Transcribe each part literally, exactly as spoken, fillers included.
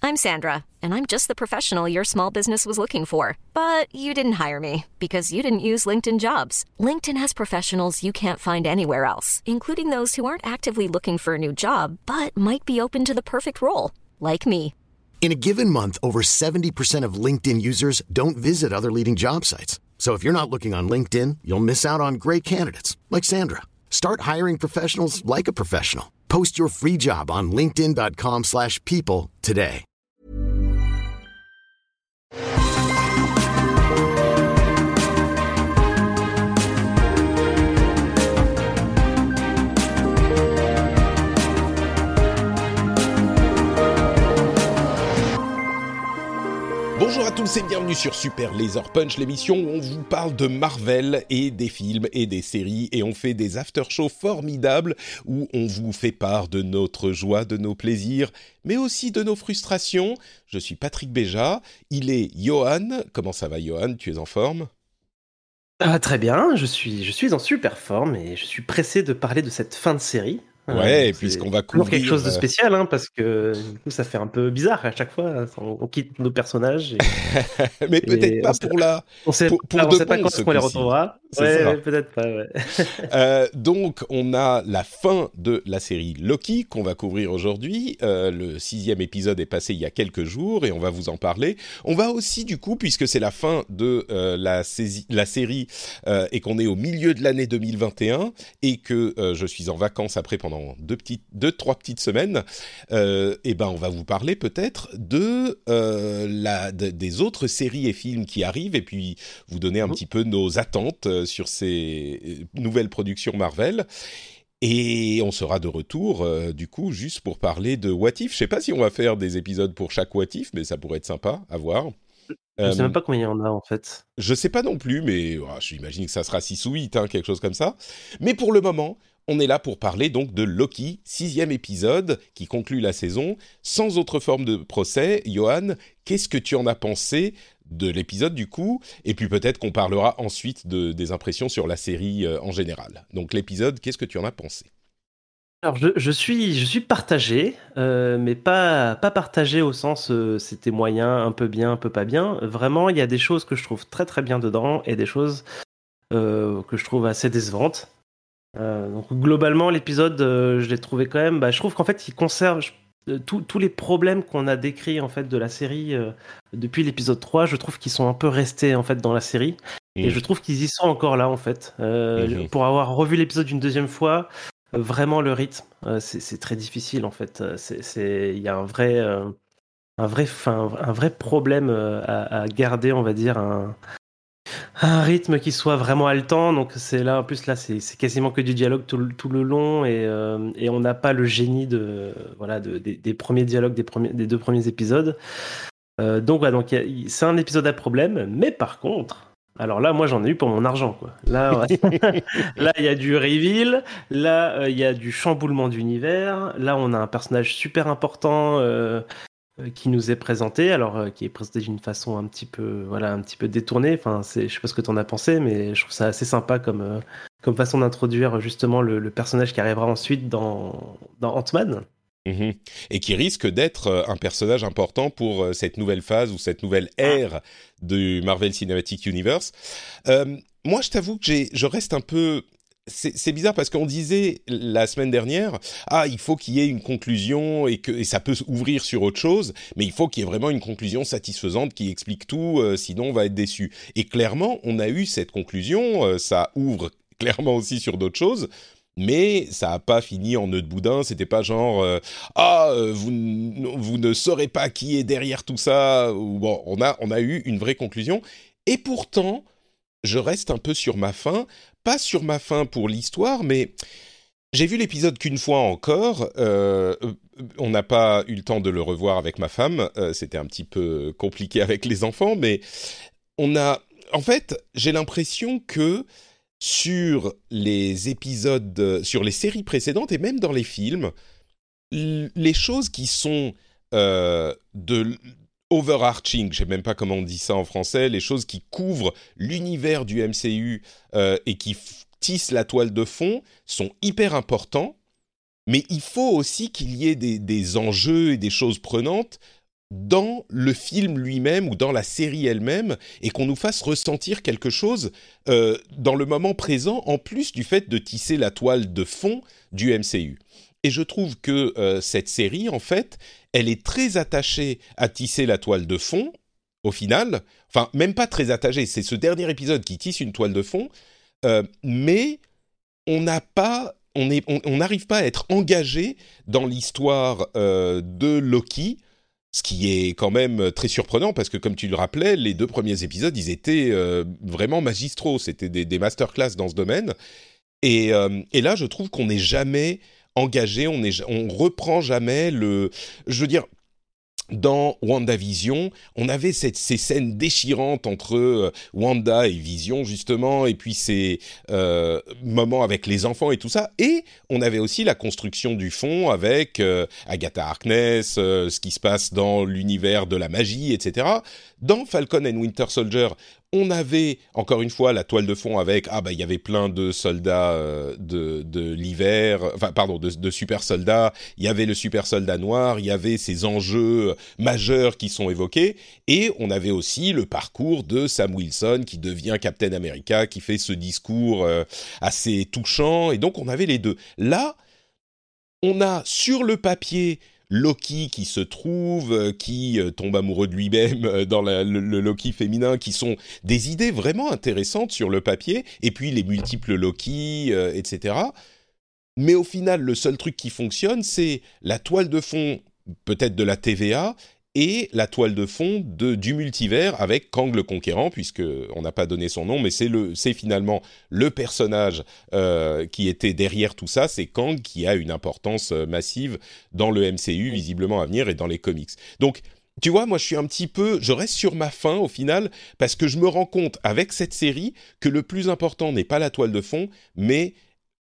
I'm Sandra, and I'm just the professional your small business was looking for. But you didn't hire me because you didn't use LinkedIn Jobs. LinkedIn has professionals you can't find anywhere else, including those who aren't actively looking for a new job, but might be open to the perfect role, like me. In a given month, over seventy percent of LinkedIn users don't visit other leading job sites. So if you're not looking on LinkedIn, you'll miss out on great candidates like Sandra. Start hiring professionals like a professional. Post your free job on linkedin.com slash people today. Bonjour à tous et bienvenue sur Super Laser Punch, l'émission où on vous parle de Marvel et des films et des séries et on fait des after-shows formidables où on vous fait part de notre joie, de nos plaisirs, mais aussi de nos frustrations. Je suis Patrick Béja, il est Johan. Comment ça va Johan? Tu es en forme? Ah, très bien, je suis, je suis en super forme et je suis pressé de parler de cette fin de série. Ouais, euh, puisqu'on va couvrir quelque chose de spécial, hein, parce que du coup, ça fait un peu bizarre à chaque fois. On, on quitte nos personnages. Et, mais et peut-être pas sait, pour la. On sait, pour, pour on de sait pas bon, quand est-ce qu'on les retrouvera. Ouais, ouais, peut-être pas. Ouais. euh, donc, on a la fin de la série Loki qu'on va couvrir aujourd'hui. Euh, le sixième épisode est passé il y a quelques jours et on va vous en parler. On va aussi, du coup, puisque c'est la fin de euh, la, saisie, la série euh, et qu'on est au milieu de l'année deux mille vingt et un et que euh, je suis en vacances après pendant deux petites, deux trois petites semaines. Euh, et ben, on va vous parler peut-être de euh, la de, des autres séries et films qui arrivent et puis vous donner un mmh. petit peu nos attentes sur ces nouvelles productions Marvel. Et on sera de retour, euh, du coup, juste pour parler de What If. Je sais pas si on va faire des épisodes pour chaque What If, mais ça pourrait être sympa à voir. Je euh, sais même pas combien il y en a, en fait. Je sais pas non plus, mais oh, j'imagine que ça sera six ou huit, hein, quelque chose comme ça. Mais pour le moment, on est là pour parler donc de Loki, sixième épisode, qui conclut la saison, sans autre forme de procès. Johan, qu'est-ce que tu en as pensé de l'épisode du coup, et puis peut-être qu'on parlera ensuite de, des impressions sur la série euh, en général. Donc l'épisode, qu'est-ce que tu en as pensé? Alors je, je suis je suis partagé, euh, mais pas pas partagé au sens euh, c'était moyen, un peu bien, un peu pas bien. Vraiment, il y a des choses que je trouve très très bien dedans et des choses euh, que je trouve assez décevantes. Euh, donc globalement, l'épisode, euh, je l'ai trouvé quand même. Bah, je trouve qu'en fait, il conserve tous les problèmes qu'on a décrits en fait de la série euh, depuis l'épisode trois, je trouve qu'ils sont un peu restés en fait dans la série mmh. et je trouve qu'ils y sont encore là en fait. Euh, mmh. Pour avoir revu l'épisode une deuxième fois, euh, vraiment le rythme, euh, c'est, c'est très difficile en fait. C'est, c'est, il y a un vrai, euh, un vrai, fin, un vrai problème à, à garder, on va dire un. Un rythme qui soit vraiment haletant, donc c'est là en plus là c'est, c'est quasiment que du dialogue tout, tout le long et, euh, et on n'a pas le génie de voilà de, des, des premiers dialogues des, premiers, des deux premiers épisodes. Euh, donc voilà, donc y a, c'est un épisode à problème, mais par contre, alors là moi j'en ai eu pour mon argent quoi. Là là il y a du reveal, là il euh, y a du chamboulement d'univers, là on a un personnage super important. Euh, qui nous est présenté, alors euh, qui est présenté d'une façon un petit peu, voilà, un petit peu détournée. Enfin, c'est, je sais pas ce que t'en as pensé, mais je trouve ça assez sympa comme, euh, comme façon d'introduire justement le, le personnage qui arrivera ensuite dans, dans Ant-Man. Mmh. Et qui risque d'être un personnage important pour cette nouvelle phase ou cette nouvelle ère du Marvel Cinematic Universe. Euh, moi, je t'avoue que j'ai, je reste un peu... C'est, c'est bizarre parce qu'on disait la semaine dernière, ah, il faut qu'il y ait une conclusion et que et ça peut ouvrir sur autre chose, mais il faut qu'il y ait vraiment une conclusion satisfaisante qui explique tout, euh, sinon on va être déçu. Et clairement, on a eu cette conclusion, euh, ça ouvre clairement aussi sur d'autres choses, mais ça n'a pas fini en nœud de boudin, c'était pas genre euh, ah, euh, vous, n- vous ne saurez pas qui est derrière tout ça, ou bon, on a, on a eu une vraie conclusion, et pourtant, je reste un peu sur ma faim. Pas sur ma faim pour l'histoire, mais j'ai vu l'épisode qu'une fois encore. Euh, on n'a pas eu le temps de le revoir avec ma femme. Euh, c'était un petit peu compliqué avec les enfants, mais on a... En fait, j'ai l'impression que sur les épisodes, sur les séries précédentes et même dans les films, les choses qui sont euh, de... overarching, je sais même pas comment on dit ça en français, les choses qui couvrent l'univers du M C U euh, et qui f- tissent la toile de fond sont hyper importants, mais il faut aussi qu'il y ait des, des enjeux et des choses prenantes dans le film lui-même ou dans la série elle-même et qu'on nous fasse ressentir quelque chose euh, dans le moment présent, en plus du fait de tisser la toile de fond du M C U. Et je trouve que euh, cette série, en fait, elle est très attachée à tisser la toile de fond, au final. Enfin, même pas très attachée, c'est ce dernier épisode qui tisse une toile de fond, euh, mais on n'a pas... On n'arrive on, on pas à être engagé dans l'histoire euh, de Loki, ce qui est quand même très surprenant parce que, comme tu le rappelais, les deux premiers épisodes, ils étaient euh, vraiment magistraux. C'était des, des masterclass dans ce domaine. Et, euh, et là, je trouve qu'on n'est jamais engagé, on est, on reprend jamais le... Je veux dire... Dans WandaVision, on avait cette, ces scènes déchirantes entre euh, Wanda et Vision, justement, et puis ces euh, moments avec les enfants et tout ça. Et on avait aussi la construction du fond avec euh, Agatha Harkness, euh, ce qui se passe dans l'univers de la magie, et cetera. Dans Falcon and Winter Soldier, on avait, encore une fois, la toile de fond avec, ah bah il y avait plein de soldats euh, de, de l'hiver, enfin pardon, de, de super soldats, il y avait le super soldat noir, il y avait ces enjeux majeurs qui sont évoqués, et on avait aussi le parcours de Sam Wilson qui devient Captain America, qui fait ce discours euh, assez touchant, et donc on avait les deux. Là, on a sur le papier... Loki qui se trouve, euh, qui euh, tombe amoureux de lui-même euh, dans la, le, le Loki féminin, qui sont des idées vraiment intéressantes sur le papier, et puis les multiples Loki, euh, et cetera. Mais au final, le seul truc qui fonctionne, c'est la toile de fond, peut-être de la T V A, et la toile de fond de, du multivers avec Kang le Conquérant, puisqu'on n'a pas donné son nom, mais c'est, le, c'est finalement le personnage euh, qui était derrière tout ça, c'est Kang qui a une importance euh, massive dans le M C U, visiblement à venir, et dans les comics. Donc, tu vois, moi je suis un petit peu, je reste sur ma faim au final, parce que je me rends compte avec cette série que le plus important n'est pas la toile de fond, mais...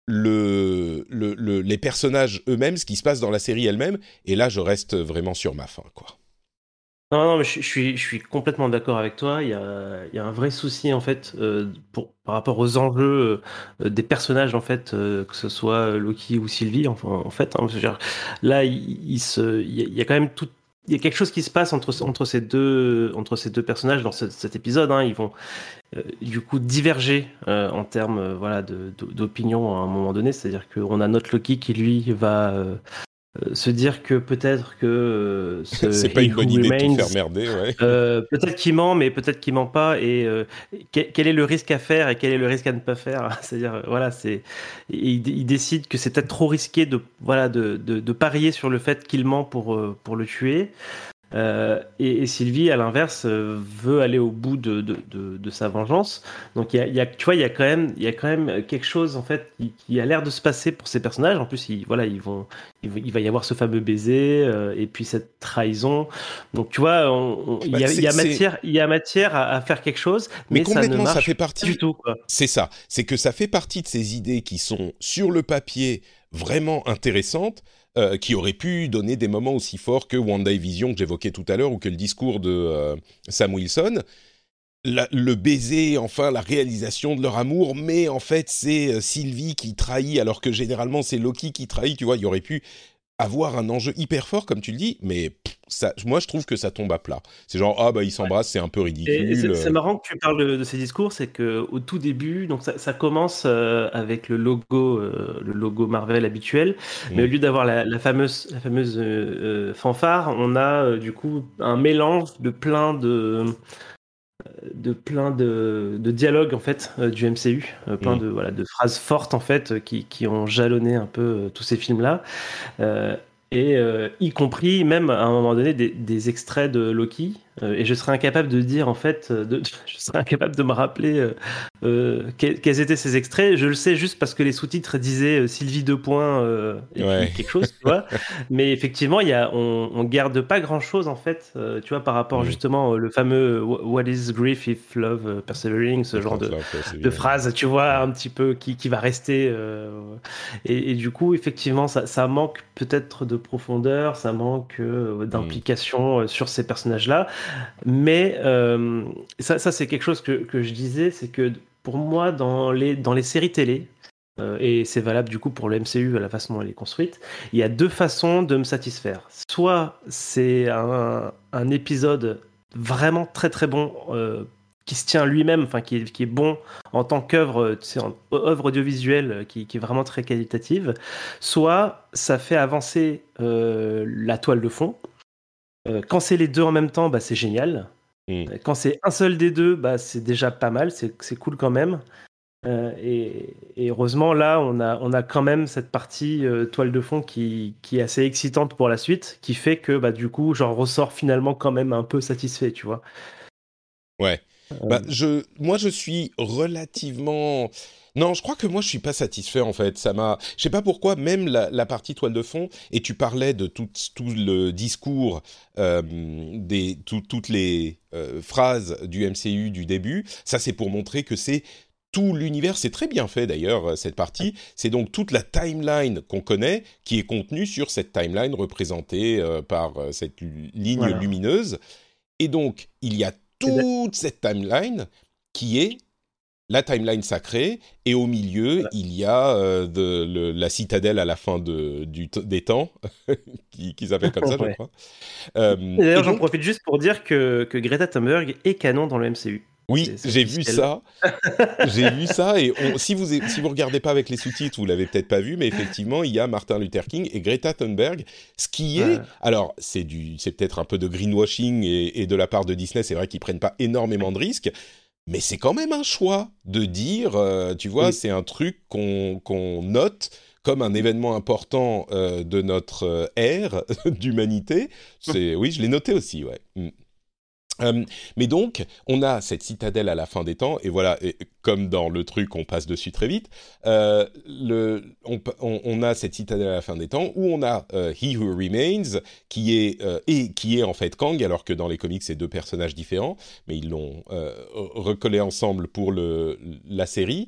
Le, le, le, les personnages eux-mêmes, ce qui se passe dans la série elle-même, et là je reste vraiment sur ma faim, quoi. Non, non, mais je, je suis, je suis complètement d'accord avec toi. Il y a, il y a un vrai souci en fait euh, pour, par rapport aux enjeux euh, des personnages en fait, euh, que ce soit Loki ou Sylvie. Enfin, en fait, hein, je veux dire, là, il, il se, il y, a, il y a quand même tout. Il y a quelque chose qui se passe entre, entre, ces, deux, entre ces deux personnages dans ce, cet épisode. Hein. Ils vont euh, du coup diverger euh, en termes euh, voilà, de, de, d'opinion à un moment donné. C'est-à-dire qu'on a notre Loki qui lui va euh, euh, se dire que peut-être que euh, ce c'est pas He une bonne Who idée Remains, de tout faire merder, ouais. euh, peut-être qu'il ment, mais peut-être qu'il ment pas. Et euh, quel, quel est le risque à faire et quel est le risque à ne pas faire? C'est-à-dire, euh, voilà, c'est, il, il décide que c'est peut-être trop risqué de, voilà, de, de, de parier sur le fait qu'il ment pour, euh, pour le tuer. Euh, et, et Sylvie, à l'inverse, euh, veut aller au bout de, de, de, de sa vengeance. Donc, il y a, il y a, tu vois, il y a quand même, il y a quand même quelque chose en fait qui, qui a l'air de se passer pour ces personnages. En plus, ils, voilà, ils vont, il, il va y avoir ce fameux baiser euh, et puis cette trahison. Donc, tu vois, on, on, bah, il, y a, il y a matière, il y a matière à, à faire quelque chose, mais, mais ça ne marche ça fait partie, pas du tout, quoi. C'est ça. C'est que ça fait partie de ces idées qui sont sur le papier vraiment intéressantes. Euh, qui aurait pu donner des moments aussi forts que WandaVision que j'évoquais tout à l'heure ou que le discours de euh, Sam Wilson. La, le baiser, enfin la réalisation de leur amour, mais en fait c'est euh, Sylvie qui trahit alors que généralement c'est Loki qui trahit, tu vois, il y aurait pu avoir un enjeu hyper fort comme tu le dis, mais pff, ça, moi je trouve que ça tombe à plat. C'est genre ah bah ils s'embrassent, ouais. C'est un peu ridicule. Et c'est, c'est marrant que tu parles de, de ces discours, c'est que au tout début, donc ça, ça commence euh, avec le logo, euh, le logo Marvel habituel, mmh. mais au lieu d'avoir la, la fameuse, la fameuse euh, fanfare, on a euh, du coup un mélange de plein de de plein de, de dialogues en fait euh, du M C U, euh, plein mmh. de voilà de phrases fortes en fait qui qui ont jalonné un peu euh, tous ces films là. Euh, et euh, y compris même à un moment donné des, des extraits de Loki euh, et je serais incapable de dire en fait de, je serais incapable de me rappeler euh, euh, quels, quels étaient ces extraits. Je le sais juste parce que les sous-titres disaient euh, Sylvie deux points euh, et ouais. puis quelque chose, tu vois. Mais effectivement il y a on, on garde pas grand chose en fait euh, tu vois par rapport mmh. justement le fameux What is grief if love persevering, ce genre de, de phrase tu vois un petit peu qui, qui va rester euh, et, et du coup effectivement ça, ça manque peut-être de profondeur, ça manque euh, d'implication mmh. sur ces personnages-là. Mais euh, ça, ça, c'est quelque chose que, que je disais, c'est que pour moi, dans les, dans les séries télé, euh, et c'est valable du coup pour le M C U à la façon dont elle est construite. Il y a deux façons de me satisfaire. Soit c'est un, un épisode vraiment très très bon, euh, qui se tient lui-même, enfin qui est, qui est bon en tant qu'œuvre, tu sais, en œuvre audiovisuelle, euh, qui, qui est vraiment très qualitative. Soit ça fait avancer euh, la toile de fond. Euh, quand c'est les deux en même temps, bah, c'est génial. Mm. Quand c'est un seul des deux, bah, c'est déjà pas mal, c'est, c'est cool quand même. Euh, et, et heureusement, là, on a, on a quand même cette partie euh, toile de fond qui, qui est assez excitante pour la suite, qui fait que bah, du coup, j'en ressors finalement quand même un peu satisfait, tu vois. Ouais. Euh, Bah, je, moi, je suis relativement. Non, je crois que moi, je suis pas satisfait en fait. Ça m'a. Je sais pas pourquoi. Même la, la partie toile de fond. Et tu parlais de tout, tout le discours, euh, des tout- toutes les euh, phrases du M C U du début. Ça, c'est pour montrer que c'est tout l'univers. C'est très bien fait d'ailleurs cette partie. C'est donc toute la timeline qu'on connaît qui est contenue sur cette timeline représentée euh, par euh, cette lu- ligne voilà. lumineuse. Et donc, il y a Et d'a- toute cette timeline qui est la timeline sacrée, et au milieu, voilà. il y a euh, de, le- la citadelle à la fin de, du t- des temps, qui, qui s'appelle comme ça, je Ouais. crois. Euh, Et et d'ailleurs, j'en donc, profite juste pour dire que, que Greta Thunberg est canon dans le M C U. oui, C'est, c'est j'ai vu officiel. ça. J'ai vu ça, et on, si vous si vous regardez pas avec les sous-titres, vous l'avez peut-être pas vu, mais effectivement, il y a Martin Luther King et Greta Thunberg, ce qui est, Ouais. alors c'est du, c'est peut-être un peu de greenwashing et, et de la part de Disney, c'est vrai qu'ils prennent pas énormément de risques, mais c'est quand même un choix de dire, euh, tu vois, Oui. c'est un truc qu'on qu'on note comme un événement important euh, de notre euh, ère d'humanité. C'est, oui, je l'ai noté aussi, ouais. Mm. Euh, mais donc, on a cette citadelle à la fin des temps, et voilà, et comme dans le truc, on passe dessus très vite, euh, le, on, on, on a cette citadelle à la fin des temps, où on a euh, He Who Remains, qui est, euh, et qui est en fait Kang, alors que dans les comics, c'est deux personnages différents, mais ils l'ont euh, recollé ensemble pour le, la série.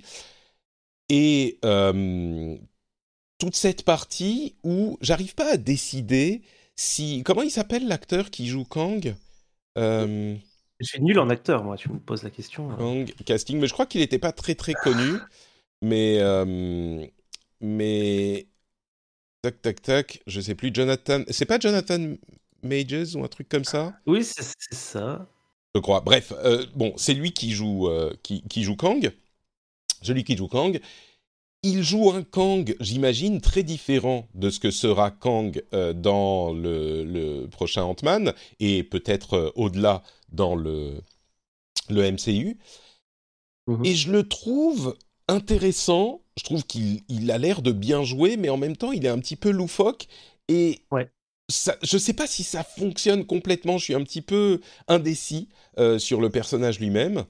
Et euh, toute cette partie où j'arrive pas à décider si... Comment il s'appelle l'acteur qui joue Kang ? Euh, Je suis nul en acteur, moi, tu me poses la question. Kang, casting, mais je crois qu'il n'était pas très très connu. Mais, euh, mais, tac tac tac, je sais plus, Jonathan, c'est pas Jonathan Majors ou un truc comme ça, Oui, c'est, c'est ça. je crois. Bref, euh, bon, c'est lui qui joue, euh, qui, qui joue Kang, celui qui joue Kang. Il joue un Kang, j'imagine, très différent de ce que sera Kang euh, dans le, le prochain Ant-Man, et peut-être euh, au-delà dans le, le M C U. Mhm. Et je le trouve intéressant, je trouve qu'il il a l'air de bien jouer, mais en même temps, il est un petit peu loufoque, et Ouais. ça, je ne sais pas si ça fonctionne complètement, je suis un petit peu indécis euh, sur le personnage lui-même.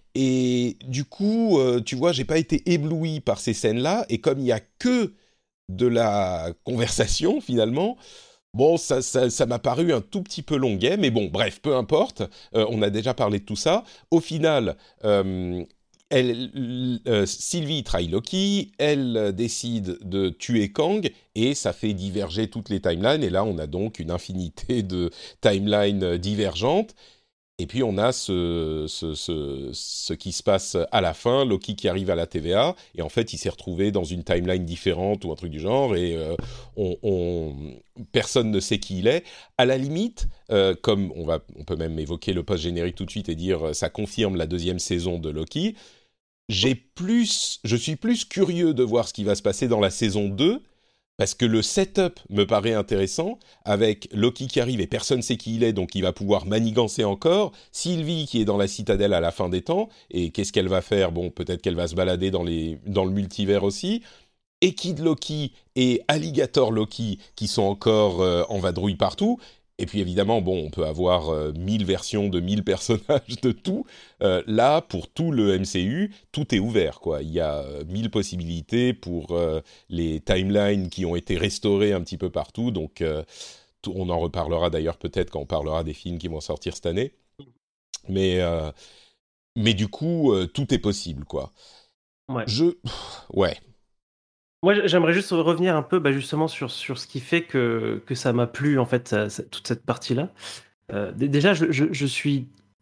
Et du coup, euh, tu vois, j'ai pas été ébloui par ces scènes-là, et comme il y a que de la conversation finalement, bon, ça, ça, ça m'a paru un tout petit peu longuet, mais bon, bref, peu importe. Euh, on a déjà parlé de tout ça. Au final, euh, elle, euh, Sylvie trahit Loki, elle euh, décide de tuer Kang, et ça fait diverger toutes les timelines. Et là, on a donc une infinité de timelines euh, divergentes. Et puis on a ce, ce, ce, ce qui se passe à la fin, Loki qui arrive à la T V A, et en fait il s'est retrouvé dans une timeline différente ou un truc du genre, et euh, on, on, personne ne sait qui il est. À la limite, euh, comme on, va, on peut même évoquer le post-générique tout de suite et dire euh, ça confirme la deuxième saison de Loki, j'ai plus, je suis plus curieux de voir ce qui va se passer dans la saison deux, parce que le setup me paraît intéressant, avec Loki qui arrive et personne ne sait qui il est, donc il va pouvoir manigancer encore. Sylvie qui est dans la citadelle à la fin des temps, et qu'est-ce qu'elle va faire ? Bon, peut-être qu'elle va se balader dans, les, dans le multivers aussi. Et Kid Loki et Alligator Loki qui sont encore euh, en vadrouille partout. Et puis évidemment, bon, on peut avoir euh, mille versions de mille personnages de tout. Euh, là, pour tout le M C U, tout est ouvert, quoi. Il y a euh, mille possibilités pour euh, les timelines qui ont été restaurées un petit peu partout. Donc, euh, tout, on en reparlera d'ailleurs peut-être quand on parlera des films qui vont sortir cette année. Mais, euh, mais du coup, euh, tout est possible, quoi. Ouais. Je... Pff, ouais. Moi, j'aimerais juste revenir un peu bah, justement sur, sur ce qui fait que, que ça m'a plu, en fait, ça- ça- toute cette partie-là. Euh, d- déjà, je, je, je suis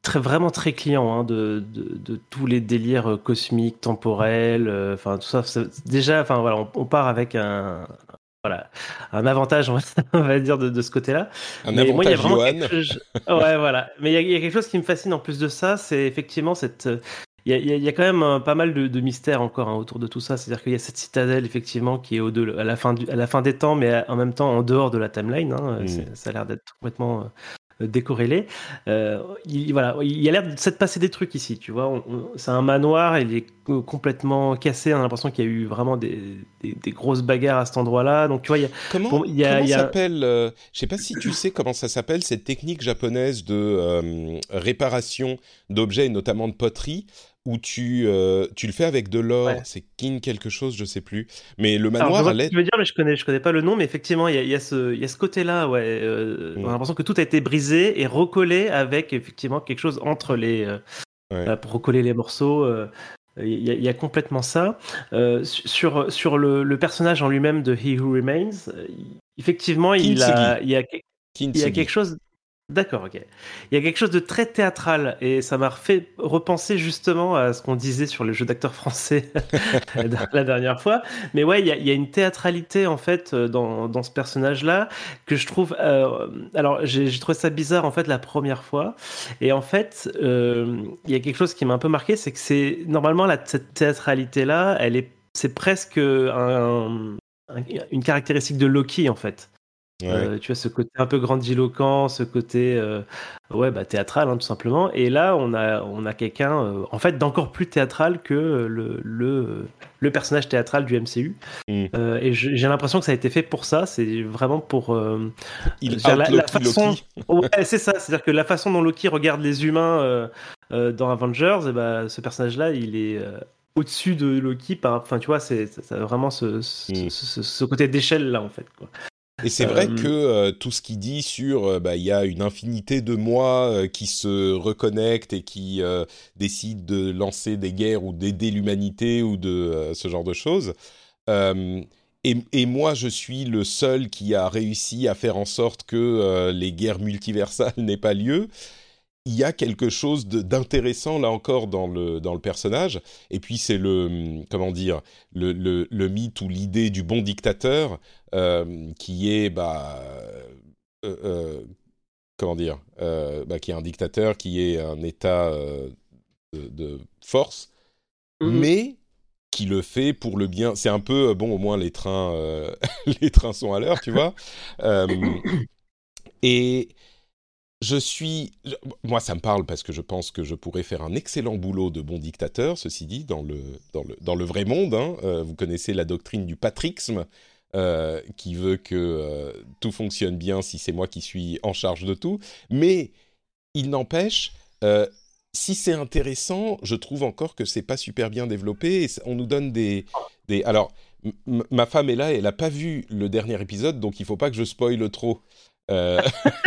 très, vraiment très client hein, de, de, de tous les délires cosmiques, temporels, enfin euh, tout ça. C'est, déjà, enfin voilà, on, on part avec un voilà un avantage, on va, on va dire de, de ce côté-là. Un Mais moi, il y a avantage vraiment Johan. quelque chose. Ouais, voilà. Mais il y, a, il y a quelque chose qui me fascine en plus de ça, c'est effectivement cette. Il y a, il y a quand même euh, pas mal de, de mystères encore hein, autour de tout ça. C'est-à-dire qu'il y a cette citadelle effectivement qui est au de, à la fin du, à la fin des temps, mais en même temps en dehors de la timeline. Hein, Mm. c'est, ça a l'air d'être complètement euh, décorrélé. Euh, il, voilà, il y a l'air de se passer des trucs ici. Tu vois, on, on, c'est un manoir, il est complètement cassé. On a l'impression qu'il y a eu vraiment des, des, des grosses bagarres à cet endroit-là. Donc tu vois, il y a comment bon, il y a, comment il y a... s'appelle euh, je sais pas si tu sais comment ça s'appelle cette technique japonaise de euh, réparation d'objets et notamment de poterie. Où tu, euh, tu le fais avec de l'or, Ouais. c'est kin quelque chose, je sais plus. Mais le Alors, je manoir vois a ce que l'air... tu veux dire, mais je connais, je connais pas le nom, mais effectivement, il y a, il y a ce, il y a ce côté-là, ouais. Euh, on a Mm. l'impression que tout a été brisé et recollé avec effectivement quelque chose entre les, euh, Ouais. pour recoller les morceaux. Euh, il y, a, il y a complètement ça. Euh, sur sur le, le personnage en lui-même de He Who Remains, euh, effectivement, il a, Kintsugi. il y a, il y a quelque Kintsugi. chose. D'accord, ok. Il y a quelque chose de très théâtral et ça m'a fait repenser justement à ce qu'on disait sur les jeux d'acteurs français la dernière fois. Mais ouais, il y a, il y a une théâtralité en fait dans, dans ce personnage-là que je trouve. Euh, alors, j'ai, j'ai trouvé ça bizarre en fait la première fois. Et en fait, euh, il y a quelque chose qui m'a un peu marqué, c'est que c'est normalement la, cette théâtralité-là, elle est, c'est presque un, un, une caractéristique de Loki en fait. Ouais. Euh, tu vois ce côté un peu grandiloquent, ce côté euh, ouais bah théâtral hein, tout simplement. Et là on a on a quelqu'un euh, en fait d'encore plus théâtral que le le le personnage théâtral du M C U. Mm. Euh, et je, j'ai l'impression que ça a été fait pour ça. C'est vraiment pour euh, Il la, la out-Loki façon. Loki. Ouais, c'est ça. C'est-à-dire que la façon dont Loki regarde les humains euh, euh, dans Avengers, et bah, ce personnage-là, il est euh, au-dessus de Loki. Par, enfin, tu vois, c'est ça, ça a vraiment ce, ce, Mm. ce, ce côté d'échelle là en fait. Quoi. Et c'est vrai que euh, tout ce qu'il dit sur, euh, bah, il y a une infinité de moi euh, qui se reconnectent et qui euh, décident de lancer des guerres ou d'aider l'humanité ou de euh, ce genre de choses. Euh, et, et moi, je suis le seul qui a réussi à faire en sorte que euh, les guerres multiversales n'aient pas lieu. Il y a quelque chose de, d'intéressant là encore dans le dans le personnage. Et puis c'est le comment dire le le, le mythe ou l'idée du bon dictateur euh, qui est bah euh, euh, comment dire euh, bah, qui est un dictateur qui est un état euh, de, de force, Mm-hmm. mais qui le fait pour le bien. C'est un peu bon, au moins les trains euh, les trains sont à l'heure, tu vois. Euh, et Je suis, moi ça me parle parce que je pense que je pourrais faire un excellent boulot de bon dictateur, ceci dit, dans le, dans le, dans le vrai monde. Hein. Euh, vous connaissez la doctrine du patrixme, euh, qui veut que euh, tout fonctionne bien si c'est moi qui suis en charge de tout. Mais il n'empêche, euh, si c'est intéressant, je trouve encore que c'est pas super bien développé. Et on nous donne des... des... Alors, m- ma femme est là et elle n'a pas vu le dernier épisode, donc il ne faut pas que je spoile trop. Euh...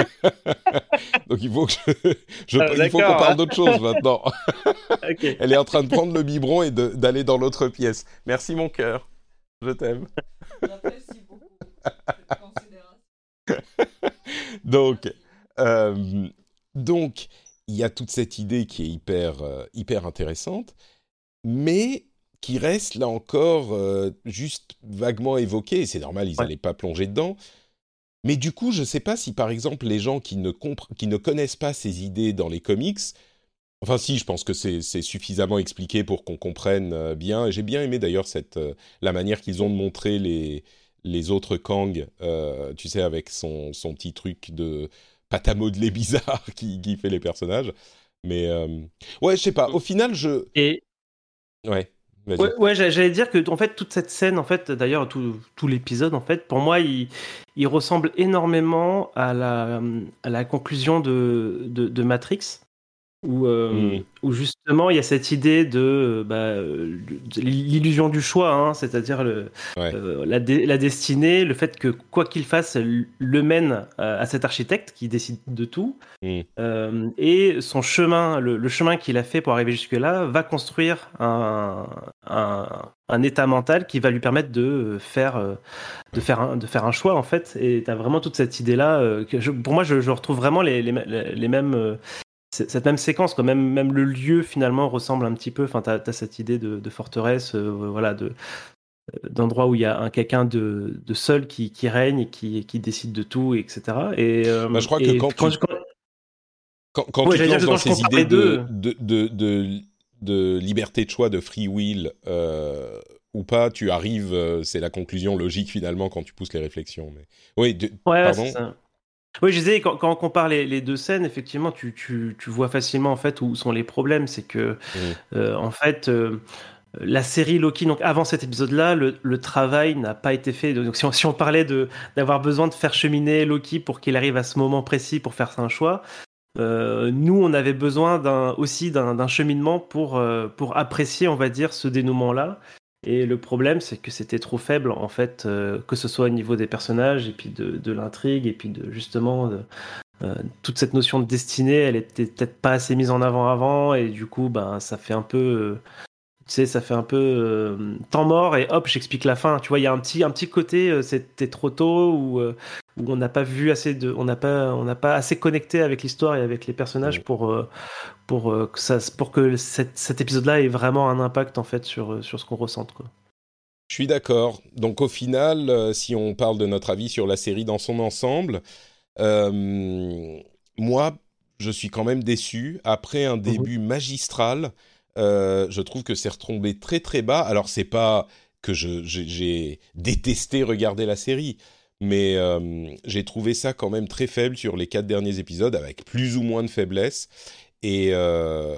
Donc il faut que je, je Ah, il faut qu'on parle hein. d'autre chose maintenant. Ok. Elle est en train de prendre le biberon et de, d'aller dans l'autre pièce. Merci mon cœur, je t'aime. J'apprécie beaucoup cette considération. Donc, euh, donc il y a toute cette idée qui est hyper, euh, hyper intéressante, mais qui reste là encore euh, juste vaguement évoquée. Et c'est normal, ils n'allaient Ouais. pas plonger dedans. Mais du coup, je ne sais pas si, par exemple, les gens qui ne, compre- qui ne connaissent pas ces idées dans les comics... Enfin, si, je pense que c'est, c'est suffisamment expliqué pour qu'on comprenne euh, bien. Et j'ai bien aimé, d'ailleurs, cette, euh, la manière qu'ils ont de montrer les, les autres Kang, euh, tu sais, avec son, son petit truc de pâte à modeler bizarre qui, qui fait les personnages. Mais, euh, ouais, je sais pas. Au final, je... Et Ouais, vas-y. ouais, ouais, j'a- j'allais dire que en fait toute cette scène, en fait, d'ailleurs tout, tout l'épisode, en fait, pour moi, il, il ressemble énormément à la, à la conclusion de, de, de Matrix, où, euh, Mm. où justement il y a cette idée de, bah, euh, de l'illusion du choix, hein, c'est-à-dire le, Ouais. euh, la, dé- la destinée, le fait que quoi qu'il fasse, le mène à, à cet architecte qui décide de tout. Mm. Euh, et son chemin, le, le chemin qu'il a fait pour arriver jusque-là, va construire un, un, un état mental qui va lui permettre de faire, euh, de faire, un, de faire un choix en fait. Et t'as vraiment toute cette idée-là. Euh, que je, pour moi, je, je retrouve vraiment les, les, les mêmes, euh, cette même séquence, quoi. Même, même le lieu finalement ressemble un petit peu. Enfin, t'as, t'as cette idée de, de forteresse, euh, voilà, de, d'endroit où il y a un quelqu'un de, de seul qui, qui règne et qui, qui décide de tout, et cetera. Et, euh, Bah, je crois que et quand quand, tu, je- quand- quand, quand ouais, tu te j'allais dire lances que dans quand je ces compare idées les de, deux, de, de, de, de liberté de choix, de free will euh, ou pas, tu arrives, euh, c'est la conclusion logique finalement quand tu pousses les réflexions. Mais... Oui, de- ouais, ouais, c'est pardon. ça. Oui, je disais, quand, quand on compare les, les deux scènes, effectivement, tu, tu, tu vois facilement en fait où sont les problèmes. C'est que, Mm. euh, en fait, euh, la série Loki, donc avant cet épisode-là, le, le travail n'a pas été fait. Donc, si on, si on parlait de d'avoir besoin de faire cheminer Loki pour qu'il arrive à ce moment précis pour faire un choix, euh, nous, on avait besoin d'un, aussi d'un, d'un cheminement pour, euh, pour apprécier, on va dire, ce dénouement-là. Et le problème, c'est que c'était trop faible, en fait, euh, que ce soit au niveau des personnages, et puis de, de l'intrigue, et puis de justement de, euh, toute cette notion de destinée, elle était peut-être pas assez mise en avant avant, et du coup, ben, ça fait un peu, euh, tu sais, ça fait un peu euh, temps mort, et hop, j'explique la fin. Tu vois, il y a un petit, un petit côté, euh, c'était trop tôt, où, euh, où on n'a pas vu assez de, on n'a pas, on n'a pas assez connecté avec l'histoire et avec les personnages Mm. pour, euh, pour euh, que ça, pour que cette, cet épisode-là ait vraiment un impact en fait sur, euh, sur ce qu'on ressente, quoi. Je suis d'accord. Donc au final, euh, si on parle de notre avis sur la série dans son ensemble, euh, moi, je suis quand même déçu. Après un Mhm. début magistral, euh, je trouve que c'est retombé très très bas. Alors c'est pas que je, j'ai, j'ai détesté regarder la série, mais euh, j'ai trouvé ça quand même très faible sur les quatre derniers épisodes, avec plus ou moins de faiblesse. Et euh,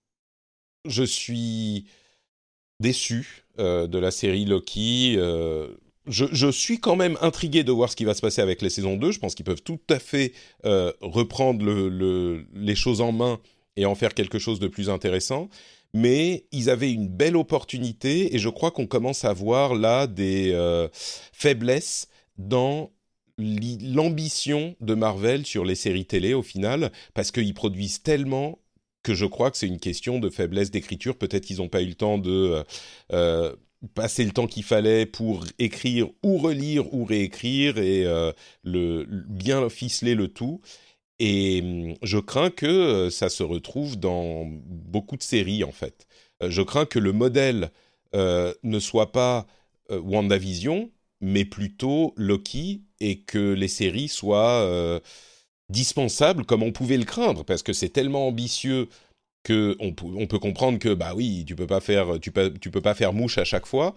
je suis déçu euh, de la série Loki. Euh, je, je suis quand même intrigué de voir ce qui va se passer avec les saisons deux. Je pense qu'ils peuvent tout à fait euh, reprendre le, le, les choses en main et en faire quelque chose de plus intéressant. Mais ils avaient une belle opportunité et je crois qu'on commence à voir là des euh, faiblesses dans l'i- l'ambition de Marvel sur les séries télé au final, parce qu'ils produisent tellement que je crois que c'est une question de faiblesse d'écriture. Peut-être qu'ils n'ont pas eu le temps de euh, euh, passer le temps qu'il fallait pour écrire ou relire ou réécrire et euh, le, bien ficeler le tout. Et hum, je crains que euh, ça se retrouve dans beaucoup de séries, en fait. Euh, je crains que le modèle euh, ne soit pas euh, WandaVision, mais plutôt Loki, et que les séries soient euh, dispensables comme on pouvait le craindre, parce que c'est tellement ambitieux que on, pou- on peut comprendre que bah oui, tu peux pas faire tu peux, tu peux pas faire mouche à chaque fois,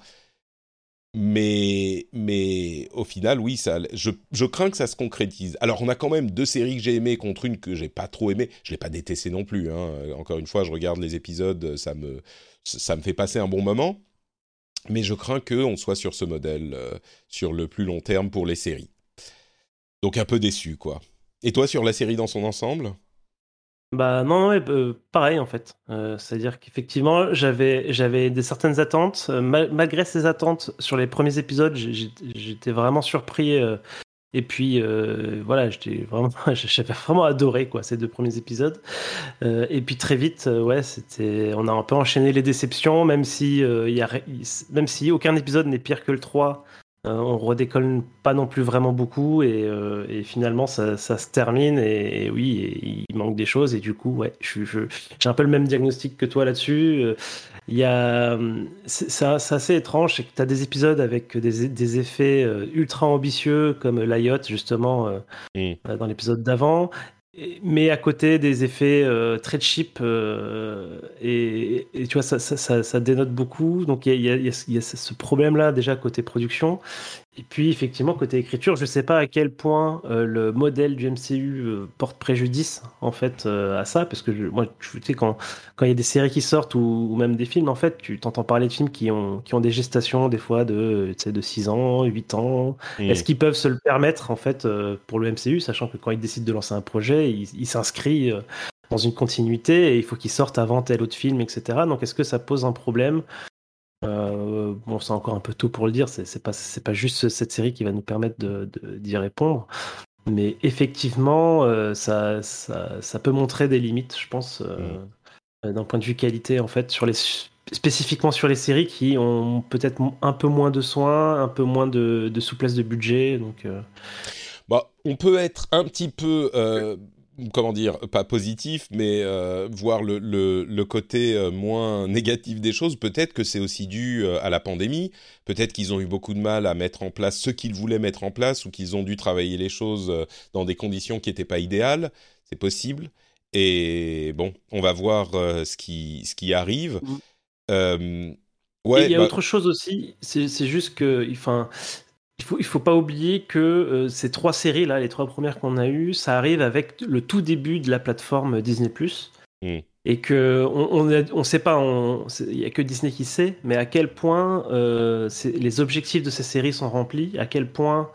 mais mais au final oui, ça je, je crains que ça se concrétise. Alors on a quand même deux séries que j'ai aimées contre une que j'ai pas trop aimée. Je l'ai pas détestée non plus, hein. Encore une fois, je regarde les épisodes, ça me ça me fait passer un bon moment, mais je crains que on soit sur ce modèle euh, sur le plus long terme pour les séries. Donc un peu déçu, quoi. Et toi, sur la série dans son ensemble? Bah non, ouais, euh, pareil en fait. Euh, c'est-à-dire qu'effectivement, j'avais j'avais des certaines attentes. Euh, mal- malgré ces attentes sur les premiers épisodes, j'ai- j'ai- j'étais vraiment surpris. euh, et puis euh, voilà, j'étais vraiment, j'avais vraiment adoré quoi ces deux premiers épisodes. Euh, et puis très vite, euh, ouais, c'était, on a un peu enchaîné les déceptions, même si euh, il y a, ré- même si aucun épisode n'est pire que le trois. Euh, on redécolle pas non plus vraiment beaucoup et, euh, et finalement ça, ça se termine et, et oui, et il manque des choses et du coup, ouais, je, suis- je, j'ai un peu le même diagnostic que toi là-dessus. Euh, Il y a, hum, c'est, c'est c'est assez étrange, c'est que tu as des épisodes avec des, des effets euh, ultra ambitieux comme l'I O T justement euh, Mm. euh, dans l'épisode d'avant, et- mais à côté des effets euh, très cheap euh, et, et tu vois ça, ça, ça, ça dénote beaucoup. Donc il y a, il y a- il y a- il y a ce problème-là déjà côté production. Et puis effectivement côté écriture, je sais pas à quel point euh, le modèle du M C U euh, porte préjudice en fait euh, à ça, parce que je- moi tu sais quand quand il y a des séries qui sortent ou, ou même des films en fait, tu t'entends parler de films qui ont qui ont des gestations des fois de tu sais de six ans, huit ans. Est-ce Mm. qu'ils peuvent se le permettre en fait euh, pour le M C U, sachant que quand ils décident de lancer un projet, il, il s'inscrit euh, dans une continuité et il faut qu'il sorte avant tel autre film, et cetera. Donc est-ce que ça pose un problème? Euh, bon, c'est encore un peu tôt pour le dire. C'est c'est pas c'est pas juste cette série qui va nous permettre de, de- d'y répondre. Mais effectivement, euh, ça, ça ça peut montrer des limites, je pense, Mm. euh, d'un point de vue qualité en fait sur les spécifiquement sur les séries qui ont peut-être un peu moins de soins, un peu moins de, de souplesse de budget. Donc, euh, Bah, on peut être un petit peu euh, comment dire, pas positif, mais euh, voir le, le, le côté euh, moins négatif des choses. Peut-être que c'est aussi dû euh, à la pandémie. Peut-être qu'ils ont eu beaucoup de mal à mettre en place ce qu'ils voulaient mettre en place, ou qu'ils ont dû travailler les choses euh, dans des conditions qui n'étaient pas idéales. C'est possible. Et bon, on va voir euh, ce qui ce qui arrive. Mm. Euh, Et il ouais, y a bah, autre chose aussi, c'est c'est juste que, enfin, il faut, il faut pas oublier que euh, ces trois séries là, les trois premières qu'on a eues, ça arrive avec le tout début de la plateforme Disney+. hmm, Et que on, on, a- on sait pas, on- c'est- il y a que Disney qui sait, mais à quel point euh, c'est- les objectifs de ces séries sont remplis, à quel point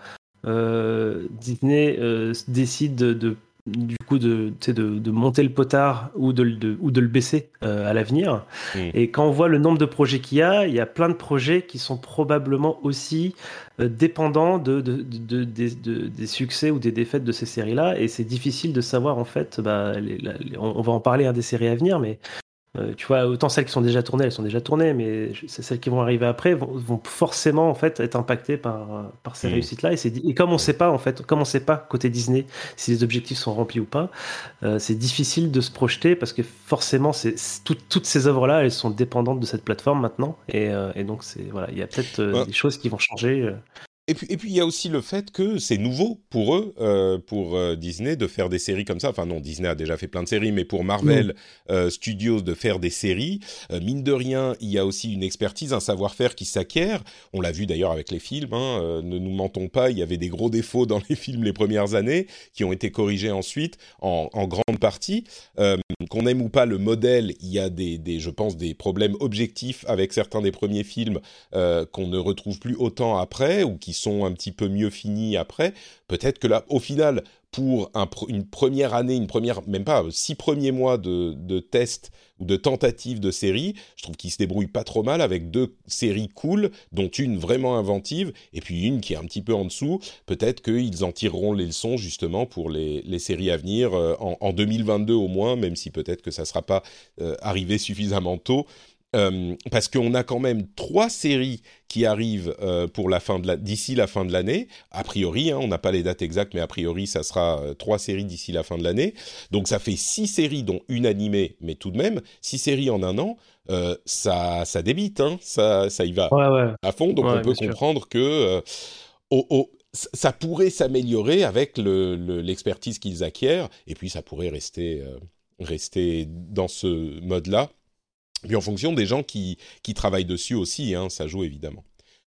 euh, Disney euh, décide de, de- du coup de, tu sais, de, de monter le potard ou de, le- de- ou de le baisser euh, à l'avenir. hmm. Et quand on voit le nombre de projets qu'il y a, il y a plein de projets qui sont probablement aussi euh, dépendants de, de- de- de- des- de- des succès ou des défaites de ces séries-là. Et c'est difficile de savoir, en fait, bah, les- la- les- on, on va en parler hein, des séries à venir, mais euh, tu vois, autant celles qui sont déjà tournées, elles sont déjà tournées, mais je- c'est celles qui vont arriver après vont, vont forcément en fait être impactées par, euh, par ces Mm. réussites-là. Et, c'est di- et comme on sait pas en fait, comme on sait pas côté Disney si les objectifs sont remplis ou pas, euh, c'est difficile de se projeter parce que forcément, c'est, c'est- tout- toutes ces œuvres-là, elles sont dépendantes de cette plateforme maintenant, et, euh, et donc c'est voilà, il y a peut-être euh, Ouais. des choses qui vont changer. euh. Et puis, et puis il y a aussi le fait que c'est nouveau pour eux, euh, pour euh, Disney, de faire des séries comme ça. Enfin non, Disney a déjà fait plein de séries, mais pour Marvel euh, Studios de faire des séries, euh, mine de rien, il y a aussi une expertise, un savoir-faire qui s'acquiert. On l'a vu d'ailleurs avec les films, hein, euh, ne nous mentons pas, il y avait des gros défauts dans les films les premières années, qui ont été corrigés ensuite en, en grande partie. Euh, qu'on aime ou pas le modèle, il y a des, des, je pense, des problèmes objectifs avec certains des premiers films euh, qu'on ne retrouve plus autant après, ou qui sont un petit peu mieux finis après. Peut-être que là, au final, pour un, une première année, une première, même pas six premiers mois de, de tests ou de tentatives de séries, je trouve qu'ils se débrouillent pas trop mal avec deux séries cool, dont une vraiment inventive et puis une qui est un petit peu en dessous. Peut-être qu'ils en tireront les leçons justement pour les, les séries à venir euh, en, en deux mille vingt-deux au moins, même si peut-être que ça sera pas euh, arrivé suffisamment tôt. Euh, parce qu'on a quand même trois séries qui arrivent euh, pour la fin de la, d'ici la fin de l'année. A priori, hein, on n'a pas les dates exactes, mais a priori, ça sera euh, trois séries d'ici la fin de l'année. Donc, ça fait six séries, dont une animée, mais tout de même, six séries en un an. Euh, ça, ça débite, hein, ça, ça y va Ouais, ouais. à fond. Donc, Ouais, on peut bien sûr. comprendre que euh, oh, oh, ça pourrait s'améliorer avec le, le, l'expertise qu'ils acquièrent, et puis ça pourrait rester, euh, rester dans ce mode-là. Puis en fonction des gens qui, qui travaillent dessus aussi, hein, ça joue évidemment.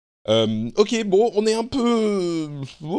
Euh, ok, bon, on est un peu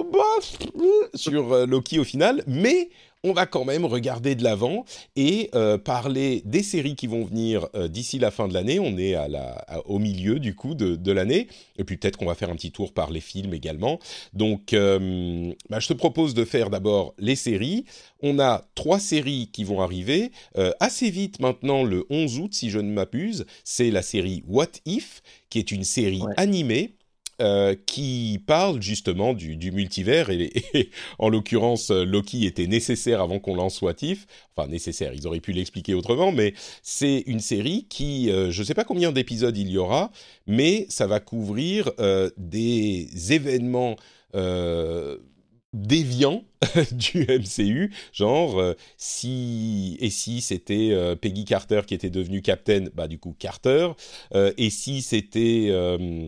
sur euh, Loki au final, mais on va quand même regarder de l'avant et euh, parler des séries qui vont venir euh, d'ici la fin de l'année. On est à la, à, au milieu du coup de, de l'année, et puis peut-être qu'on va faire un petit tour par les films également. Donc, euh, bah, je te propose de faire d'abord les séries. On a trois séries qui vont arriver euh, assez vite maintenant, le onze août si je ne m'abuse. C'est la série What If, qui est une série Ouais. animée. Euh, qui parle justement du, du multivers et, et en l'occurrence Loki était nécessaire avant qu'on lance What If, enfin nécessaire, ils auraient pu l'expliquer autrement, mais c'est une série qui, euh, je ne sais pas combien d'épisodes il y aura, mais ça va couvrir euh, des événements euh, déviants du M C U, genre euh, si et si c'était euh, Peggy Carter qui était devenue Captain, bah du coup Carter, euh, et si c'était euh,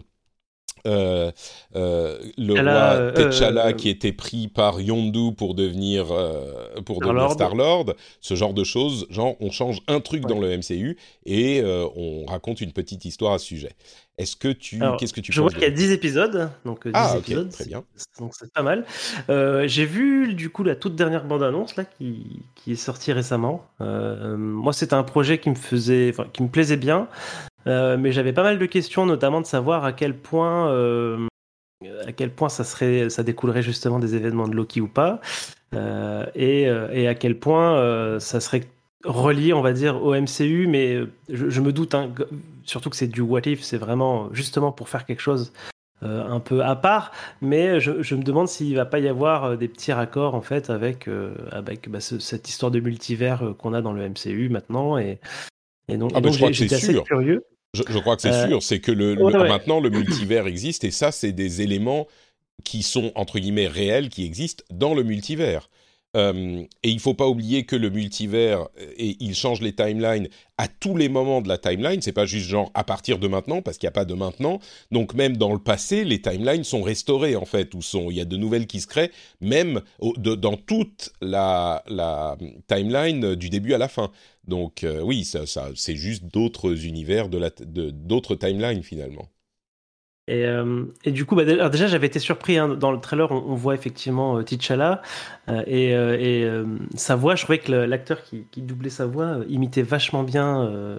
Euh, euh, le T'Challa, roi T'Challa euh, qui était pris par Yondu pour devenir euh, pour devenir Star-Lord. Star-Lord, ce genre de choses, genre on change un truc Ouais. dans le M C U et euh, on raconte une petite histoire à ce sujet. Est-ce que tu Alors, qu'est-ce que tu je vois penses qu'il y a de... dix épisodes, donc euh, dix Ah ok, épisodes, très c'est- bien. donc c'est pas mal. Euh, j'ai vu du coup la toute dernière bande-annonce là qui, qui est sortie récemment. Euh, moi, c'était un projet qui me faisait, enfin, qui me plaisait bien, euh, mais j'avais pas mal de questions, notamment de savoir à quel point, euh, à quel point ça serait, ça découlerait justement des événements de Loki ou pas, euh, et, euh, et à quel point euh, ça serait relié, on va dire, au M C U, mais je, je me doute, hein, surtout que c'est du what if, c'est vraiment justement pour faire quelque chose euh, un peu à part, mais je, je me demande s'il va pas y avoir euh, des petits raccords en fait avec, euh, avec bah, ce- cette histoire de multivers euh, qu'on a dans le M C U maintenant, et, et donc, Ah et ben donc je crois j'ai- que c'est j'étais assez sûr. curieux. Je, je crois que c'est Euh, sûr, c'est que le, le- ouais, ouais. maintenant le multivers existe et ça c'est des éléments qui sont entre guillemets réels qui existent dans le multivers. Euh, et il faut pas oublier que le multivers, et il change les timelines à tous les moments de la timeline. C'est pas juste genre à partir de maintenant, parce qu'il n'y a pas de maintenant. Donc même dans le passé, les timelines sont restaurées en fait, ou sont il y a de nouvelles qui se créent, même au, de, dans toute la, la timeline du début à la fin. Donc euh, oui, ça, ça, c'est juste d'autres univers de la, de, d'autres timelines finalement. Et, euh, et du coup, bah, alors déjà, j'avais été surpris hein, dans le trailer. On, on voit effectivement euh, T'Challa euh, et, euh, et euh, sa voix. Je trouvais que le, l'acteur qui, qui doublait sa voix euh, imitait vachement bien euh,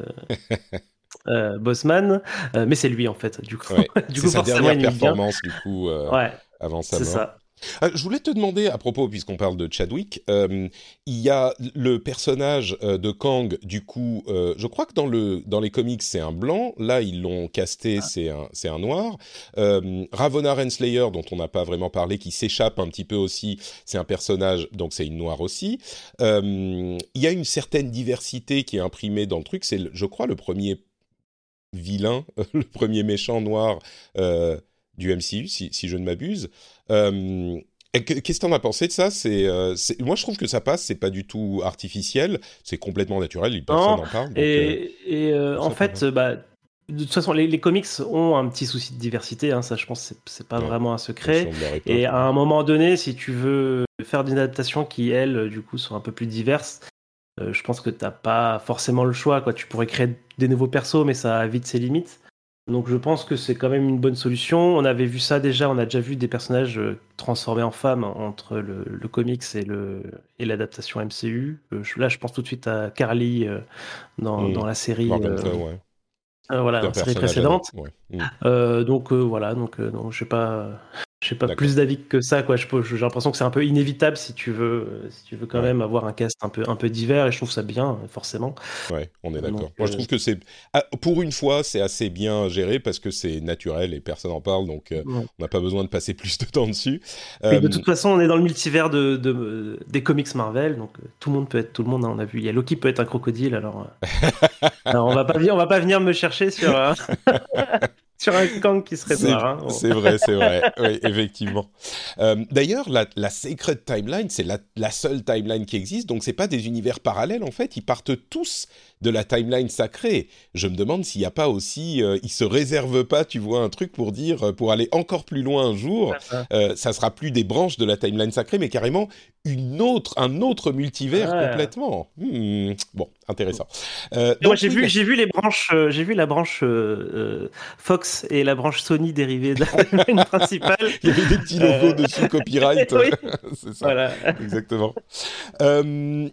euh, Bossman, euh, mais c'est lui en fait. Du coup, Ouais. du C'est coup, sa forcément, dernière il imite bien. performance du coup euh, Ouais, avant sa c'est mort. ça. Euh, je voulais te demander, à propos, puisqu'on parle de Chadwick, euh, il y a le personnage euh, de Kang, du coup, euh, je crois que dans, le, dans les comics, c'est un blanc. Là, ils l'ont casté, c'est un, c'est un noir. Euh, Ravonna Renslayer, dont on n'a pas vraiment parlé, qui s'échappe un petit peu aussi, c'est un personnage, donc c'est une noire aussi. Euh, il y a une certaine diversité qui est imprimée dans le truc. C'est, je crois, le premier vilain, le premier méchant noir euh, du M C U, si, si je ne m'abuse. Euh, Qu'est-ce que t'en as pensé de ça? C'est, euh, c'est, moi, je trouve que ça passe. C'est pas du tout artificiel. C'est complètement naturel. Personne Non, n'en parle. Donc, euh, et, et euh, en ça, pas mal. fait, euh, bah, de toute façon, les, les comics ont un petit souci de diversité. Hein, ça, je pense, que c'est, c'est pas Ouais, vraiment un secret. fonction de leur Et époque. à Ouais. un moment donné, si tu veux faire une adaptation qui, elles, du coup, sont un peu plus diverses, euh, je pense que t'as pas forcément le choix, quoi. Tu pourrais créer des nouveaux persos, mais ça a vite ses limites. Donc je pense que c'est quand même une bonne solution. On avait vu ça déjà, on a déjà vu des personnages euh, transformés en femmes entre le, le comics et, le, et l'adaptation M C U. Euh, je- là, je pense tout de suite à Carly euh, dans, Mmh. dans la série, Morgan euh, Freeman, ouais. euh, voilà, C'est dans un la série personnage ado. précédente. Ouais. Mmh. Euh, donc euh, voilà, donc euh, non, je sais pas, je sais pas D'accord. plus d'avis que ça, quoi. Je peux- j'ai l'impression que c'est un peu inévitable si tu veux, euh, si tu veux quand Ouais. même avoir un cast un peu, un peu divers, et je trouve ça bien, forcément. Ouais, on est Donc, d'accord. Moi, je euh, trouve que c'est, ah, pour une fois, c'est assez bien géré parce que c'est naturel et personne n'en parle, donc euh, ouais. on n'a pas besoin de passer plus de temps dessus. Et de Euh, toute façon, on est dans le multivers de, de- des comics Marvel, donc euh, tout le monde peut être tout le monde. Hein, on a vu, il y a Loki peut être un crocodile, alors, euh, alors on va pas venir, on va pas venir me chercher sur un, sur un Kang qui serait C'est, noir. Hein. Bon. c'est vrai, c'est vrai. Oui, effectivement. Euh, d'ailleurs, la, la Sacred Timeline, c'est la, la seule timeline qui existe, donc c'est pas des univers parallèles en fait. Ils partent tous de la timeline sacrée. Je me demande s'il n'y a pas aussi, euh, ils se réservent pas, tu vois, un truc pour dire, euh, pour aller encore plus loin un jour, euh, ça sera plus des branches de la timeline sacrée, mais carrément une autre, un autre multivers Ouais. complètement. Hmm, bon, intéressant. Euh, Et moi, donc j'ai oui, vu, la- j'ai vu les branches, euh, j'ai vu la branche euh, euh, Fox et la branche Sony dérivée de la timeline principale. il y avait des petits logos Euh, dessus, copyright. oui, C'est ça. voilà. Exactement. Euh,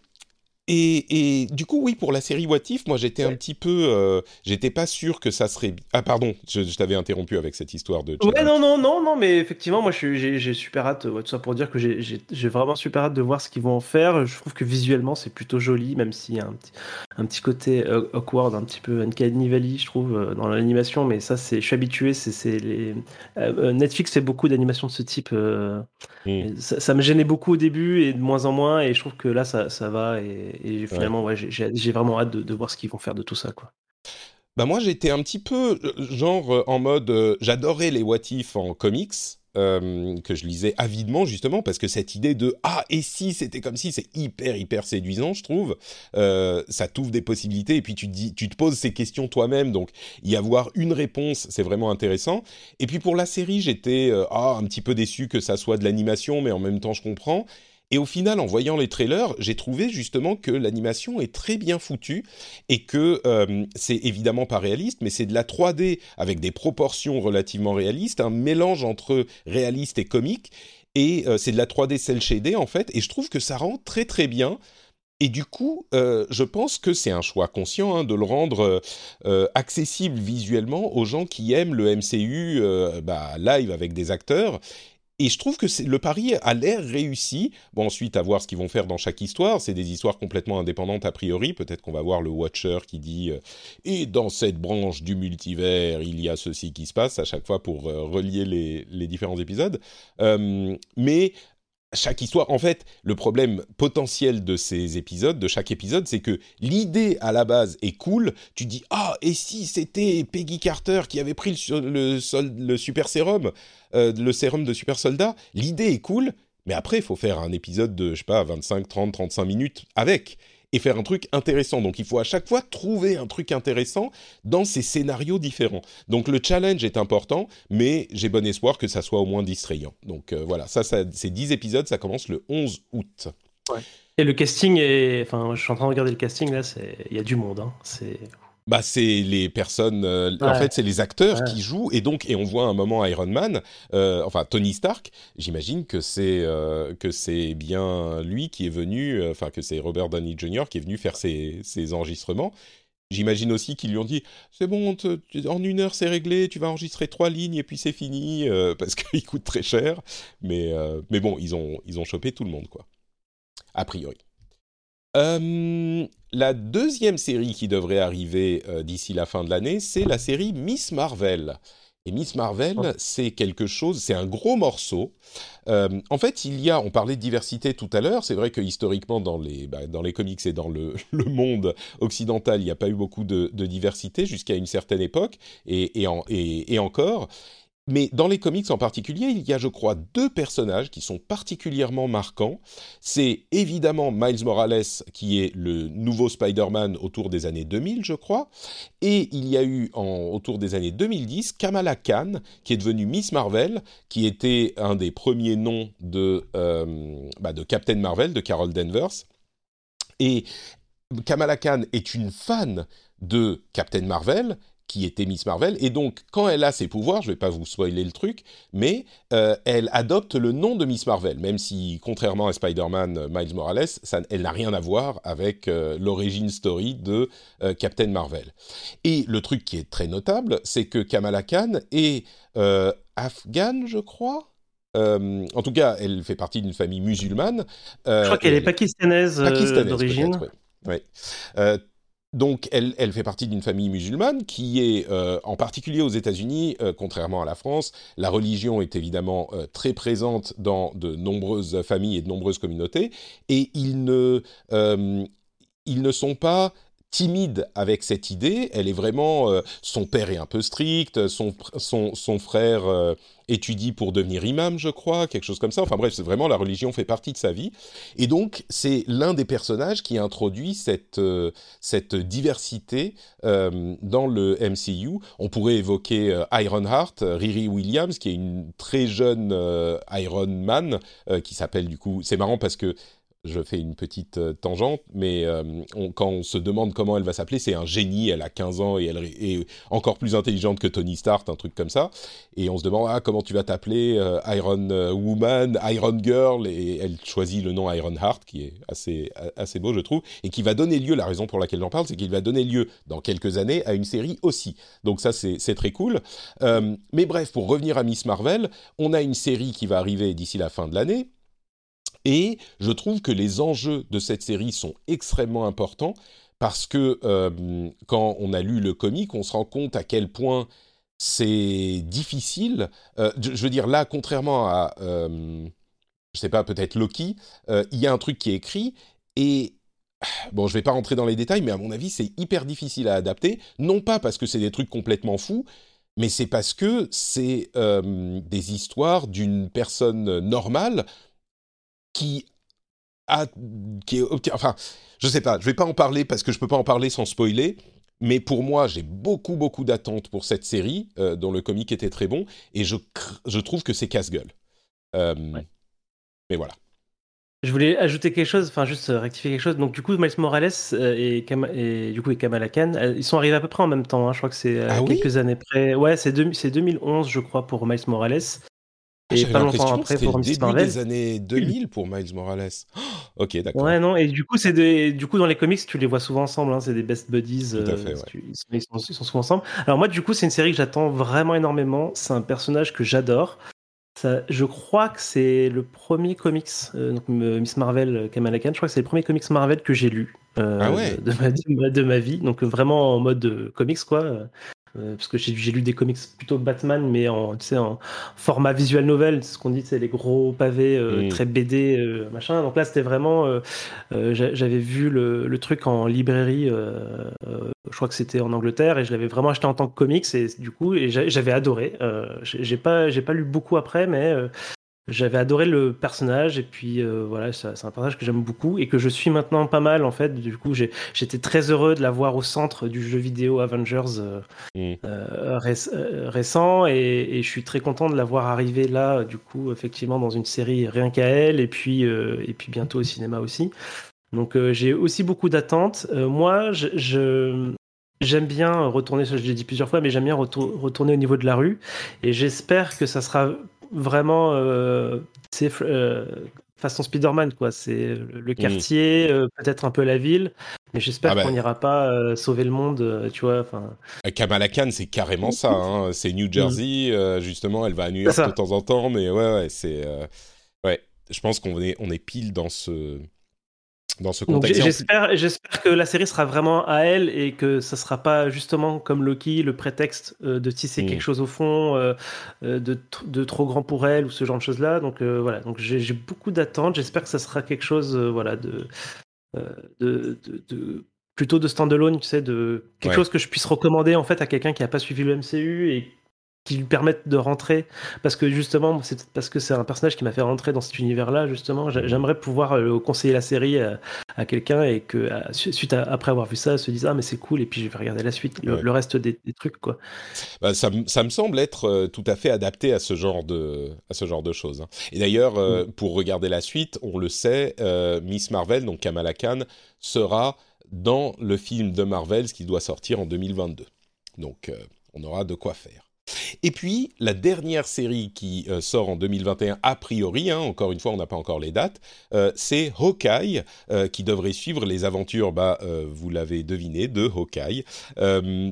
et, et du coup, oui, pour la série What If, moi j'étais un Ouais. petit peu, euh, j'étais pas sûr que ça serait. bi- Ah pardon, je, je t'avais interrompu avec cette histoire de Ouais, non, Chadwick. non, non, non, mais effectivement, moi, je suis- j'ai j'ai super hâte, ouais, tout ça pour dire que j'ai j'ai- j'ai vraiment super hâte de voir ce qu'ils vont en faire. Je trouve que visuellement, c'est plutôt joli, même s'il y a un petit, un petit côté euh, awkward, un petit peu Uncanny Valley, je trouve, euh, dans l'animation, mais ça, c'est, je suis habitué, c'est c'est les... euh, euh, Netflix fait beaucoup d'animations de ce type. euh, Hmm, et ça, ça me gênait beaucoup au début et de moins en moins, et je trouve que là, ça, ça va, et, et ouais. finalement, ouais, j'ai j'ai- j'ai vraiment hâte de, de voir ce qu'ils vont faire de tout ça, quoi. Bah moi j'étais un petit peu euh, genre euh, en mode, euh, j'adorais les What If en comics. Euh, que je lisais avidement justement parce que cette idée de ah et si c'était comme si, c'est hyper hyper séduisant, je trouve. Euh, ça t'ouvre des possibilités et puis tu te dis, tu te poses ces questions toi-même, donc y avoir une réponse, c'est vraiment intéressant. Et puis pour la série, j'étais euh, ah un petit peu déçu que ça soit de l'animation, mais en même temps je comprends. Et au final, en voyant les trailers, j'ai trouvé justement que l'animation est très bien foutue et que euh, c'est évidemment pas réaliste, mais c'est de la trois D avec des proportions relativement réalistes, un mélange entre réaliste et comique, et euh, c'est de la trois D cel shaded en fait, et je trouve que ça rend très très bien. Et du coup, euh, je pense que c'est un choix conscient hein, de le rendre euh, euh, accessible visuellement aux gens qui aiment le M C U euh, bah, live avec des acteurs. Et je trouve que c'est, le pari a l'air réussi. Bon, ensuite, à voir ce qu'ils vont faire dans chaque histoire. C'est des histoires complètement indépendantes a priori. Peut-être qu'on va voir le Watcher qui dit euh, et dans cette branche du multivers, il y a ceci qui se passe à chaque fois pour euh, relier les, les différents épisodes. Euh, mais chaque histoire, en fait, le problème potentiel de ces épisodes, de chaque épisode, c'est que l'idée à la base est cool. Tu dis ah et si c'était Peggy Carter qui avait pris le, le, sol, le super sérum, euh, le sérum de super soldat. L'idée est cool, Mais après, il faut faire un épisode de, je sais pas, vingt-cinq, trente, trente-cinq minutes avec, et faire un truc intéressant. Donc il faut à chaque fois trouver un truc intéressant dans ces scénarios différents. Donc le challenge est important, mais j'ai bon espoir que ça soit au moins distrayant. Donc euh, voilà, ça, ça, ces dix épisodes, ça commence le onze août. Ouais. Et le casting est... Enfin, je suis en train de regarder le casting, là, c'est... il y a du monde, hein. C'est... Bah, c'est les personnes, euh, Ouais. en fait, c'est les acteurs Ouais. qui jouent, et donc, et on voit un moment Iron Man, euh, enfin Tony Stark. J'imagine que c'est euh, que c'est bien lui qui est venu, euh, enfin que c'est Robert Downey junior qui est venu faire ses, ses enregistrements. J'imagine aussi qu'ils lui ont dit c'est bon, te- tu- en une heure c'est réglé, tu vas enregistrer trois lignes et puis c'est fini, euh, parce qu'il coûte très cher. Mais euh, mais bon, ils ont ils ont chopé tout le monde quoi, a priori. Euh, la deuxième série qui devrait arriver euh, d'ici la fin de l'année, c'est la série Miss Marvel. Et Miss Marvel, Oh. c'est quelque chose, c'est un gros morceau. Euh, en fait, il y a, on parlait de diversité tout à l'heure, c'est vrai que historiquement, dans les, bah, dans les comics et dans le, le monde occidental, il n'y a pas eu beaucoup de, de diversité jusqu'à une certaine époque, et, et, en, et, et encore. Mais dans les comics en particulier, il y a, je crois, deux personnages qui sont particulièrement marquants. C'est évidemment Miles Morales, qui est le nouveau Spider-Man autour des années deux mille, je crois. Et il y a eu, en, autour des années deux mille dix, Kamala Khan, qui est devenue Miss Marvel, qui était un des premiers noms de, euh, bah, de Captain Marvel, de Carol Danvers. Et Kamala Khan est une fan de Captain Marvel, qui était Miss Marvel, et donc quand elle a ses pouvoirs, je ne vais pas vous spoiler le truc, mais euh, elle adopte le nom de Miss Marvel, même si, contrairement à Spider-Man, euh, Miles Morales, ça, elle n'a rien à voir avec euh, l'origin story de euh, Captain Marvel. Et le truc qui est très notable, c'est que Kamala Khan est euh, afghane, je crois. Euh, en tout cas, elle fait partie d'une famille musulmane. Euh, Je crois qu'elle et est elle pakistanaise, euh, pakistanaise, d'origine. peut-être, oui. Ouais. Euh, donc, elle, elle fait partie d'une famille musulmane qui est, euh, en particulier aux États-Unis, euh, contrairement à la France, la religion est évidemment euh, très présente dans de nombreuses familles et de nombreuses communautés, et ils ne, euh, ils ne sont pas timide avec cette idée. Elle est vraiment, euh, son père est un peu strict, son son son frère euh, étudie pour devenir imam, je crois, quelque chose comme ça. Enfin bref, c'est vraiment, la religion fait partie de sa vie. Et donc c'est l'un des personnages qui introduit cette euh, cette diversité euh, dans le M C U. On pourrait évoquer euh, Ironheart, euh, Riri Williams, qui est une très jeune euh, Iron Man, euh, qui s'appelle du coup. C'est marrant parce que je fais une petite euh, tangente, mais euh, on, quand on se demande comment elle va s'appeler, c'est un génie, elle a quinze ans et elle est encore plus intelligente que Tony Stark, un truc comme ça. Et on se demande, ah, comment tu vas t'appeler, euh, Iron Woman, Iron Girl, et elle choisit le nom Iron Heart, qui est assez, assez beau, je trouve, et qui va donner lieu, la raison pour laquelle j'en parle, c'est qu'il va donner lieu, dans quelques années, à une série aussi. Donc ça, c'est, c'est très cool. Euh, mais bref, pour revenir à Miss Marvel, on a une série qui va arriver d'ici la fin de l'année. Et je trouve que les enjeux de cette série sont extrêmement importants parce que euh, quand on a lu le comic, on se rend compte à quel point c'est difficile. Euh, je, je veux dire, là, contrairement à, euh, je sais pas, peut-être Loki, euh, il y a un truc qui est écrit et... Bon, je vais pas rentrer dans les détails, mais à mon avis, c'est hyper difficile à adapter. Non pas parce que c'est des trucs complètement fous, mais c'est parce que c'est euh, des histoires d'une personne normale qui a, qui est, enfin, je sais pas, je vais pas en parler parce que je peux pas en parler sans spoiler, mais pour moi, j'ai beaucoup, beaucoup d'attentes pour cette série, euh, dont le comic était très bon, et je, je trouve que c'est casse-gueule. Euh, Ouais. Mais voilà. Je voulais ajouter quelque chose, enfin juste rectifier quelque chose. Donc du coup, Miles Morales euh, et, Kam- et du coup et Kamala Khan, euh, ils sont arrivés à peu près en même temps. Hein. Je crois que c'est Ah euh, oui quelques années près. Ouais, c'est, deux- c'est deux mille onze, je crois, pour Miles Morales, Ah, et j'avais pas longtemps l'impression que après c'était pour le Miss début Marvel. des années deux mille pour Miles Morales. Oh, ok, d'accord. Ouais, non, et du coup, c'est des... du coup, dans les comics, tu les vois souvent ensemble, hein, c'est des best buddies, Tout à euh, fait, ouais. tu- ils, sont, ils sont- ils sont souvent ensemble. Alors moi, du coup, c'est une série que j'attends vraiment énormément, c'est un personnage que j'adore. Ça, je crois que c'est le premier comics, euh, donc euh, Miss Marvel, euh, Kamala Khan, je crois que c'est le premier comics Marvel que j'ai lu euh, Ah ouais. de, de ma, de, ma, de ma vie, donc euh, vraiment en mode euh, comics, quoi. euh, euh, parce que j'ai, j'ai lu des comics plutôt Batman, mais en, tu sais, en format visual novel, c'est ce qu'on dit, c'est les gros pavés euh, Mm. très B D, euh, machin. Donc là, c'était vraiment, euh, euh, j'a- j'avais vu le, le truc en librairie, euh, euh, je crois que c'était en Angleterre, et je l'avais vraiment acheté en tant que comics, et du coup, et j'a- j'avais adoré. Euh, j'ai, j'ai pas, j'ai pas lu beaucoup après, mais euh, j'avais adoré le personnage et puis euh, voilà, c'est, c'est un personnage que j'aime beaucoup et que je suis maintenant pas mal en fait. Du coup, j'ai, j'étais très heureux de l'avoir au centre du jeu vidéo Avengers euh, Mm. euh, ré- euh, récent et, et je suis très content de l'avoir arrivé là, du coup, effectivement, dans une série rien qu'à elle et puis, euh, et puis bientôt au cinéma aussi. Donc euh, j'ai aussi beaucoup d'attentes. Euh, moi, je, je- j'aime bien retourner, ça je l'ai dit plusieurs fois, mais j'aime bien retour- retourner au niveau de la rue. Et j'espère que ça sera vraiment euh, c'est, euh, façon Spider-Man, quoi. C'est le le Mm. quartier, euh, peut-être un peu la ville, mais Ah j'espère qu'on bah, n'ira pas euh, sauver le monde, euh, tu vois. Enfin, Kamala Khan, c'est carrément ça. Hein. C'est New Mm. Jersey, euh, justement. Elle va à New C'est York de ça. temps en temps, mais ouais, ouais, c'est euh, ouais. Je pense qu'on est on est pile dans ce dans ce Donc contexte. j- Et en plus, j'espère, j'espère que la série sera vraiment à elle et que ça sera pas justement comme Loki le prétexte euh, de tisser mm. quelque chose au fond, euh, euh, de, tr- de trop grand pour elle ou ce genre de choses là. Donc euh, voilà, donc j'ai j'ai beaucoup d'attentes. J'espère que ça sera quelque chose, euh, voilà, de, euh, de, de, de- plutôt de standalone, tu sais, de quelque Ouais. chose que je puisse recommander en fait à quelqu'un qui a pas suivi le M C U et qui lui permettent de rentrer parce que justement c'est peut-être parce que c'est un personnage qui m'a fait rentrer dans cet univers-là justement. J'a- Mhm. J'aimerais pouvoir euh, conseiller la série à, à quelqu'un et que à- su- suite à, après avoir vu ça se dise ah mais c'est cool et puis je vais regarder la suite, le, Ouais. le reste des, des trucs quoi. Bah, ça, me- ça me semble être euh, tout à fait adapté à ce genre de, à ce genre de choses. Hein. Et d'ailleurs, euh, Mm. pour regarder la suite, on le sait, euh, Miss Marvel, donc Kamala Khan, sera dans le film de Marvel qui doit sortir en deux mille vingt-deux. Donc, euh, on aura de quoi faire. Et puis, la dernière série qui euh, sort en deux mille vingt et un, a priori, hein, encore une fois, on n'a pas encore les dates, euh, c'est Hawkeye, euh, qui devrait suivre les aventures, bah, euh, vous l'avez deviné, de Hawkeye. Euh,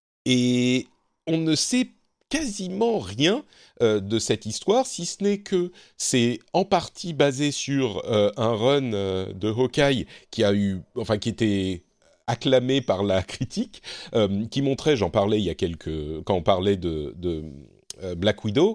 et on ne sait quasiment rien euh, de cette histoire, si ce n'est que c'est en partie basé sur euh, un run euh, de Hawkeye qui a eu, enfin qui était acclamé par la critique, euh, qui montrait, j'en parlais il y a quelques, quand on parlait de, de euh, Black Widow,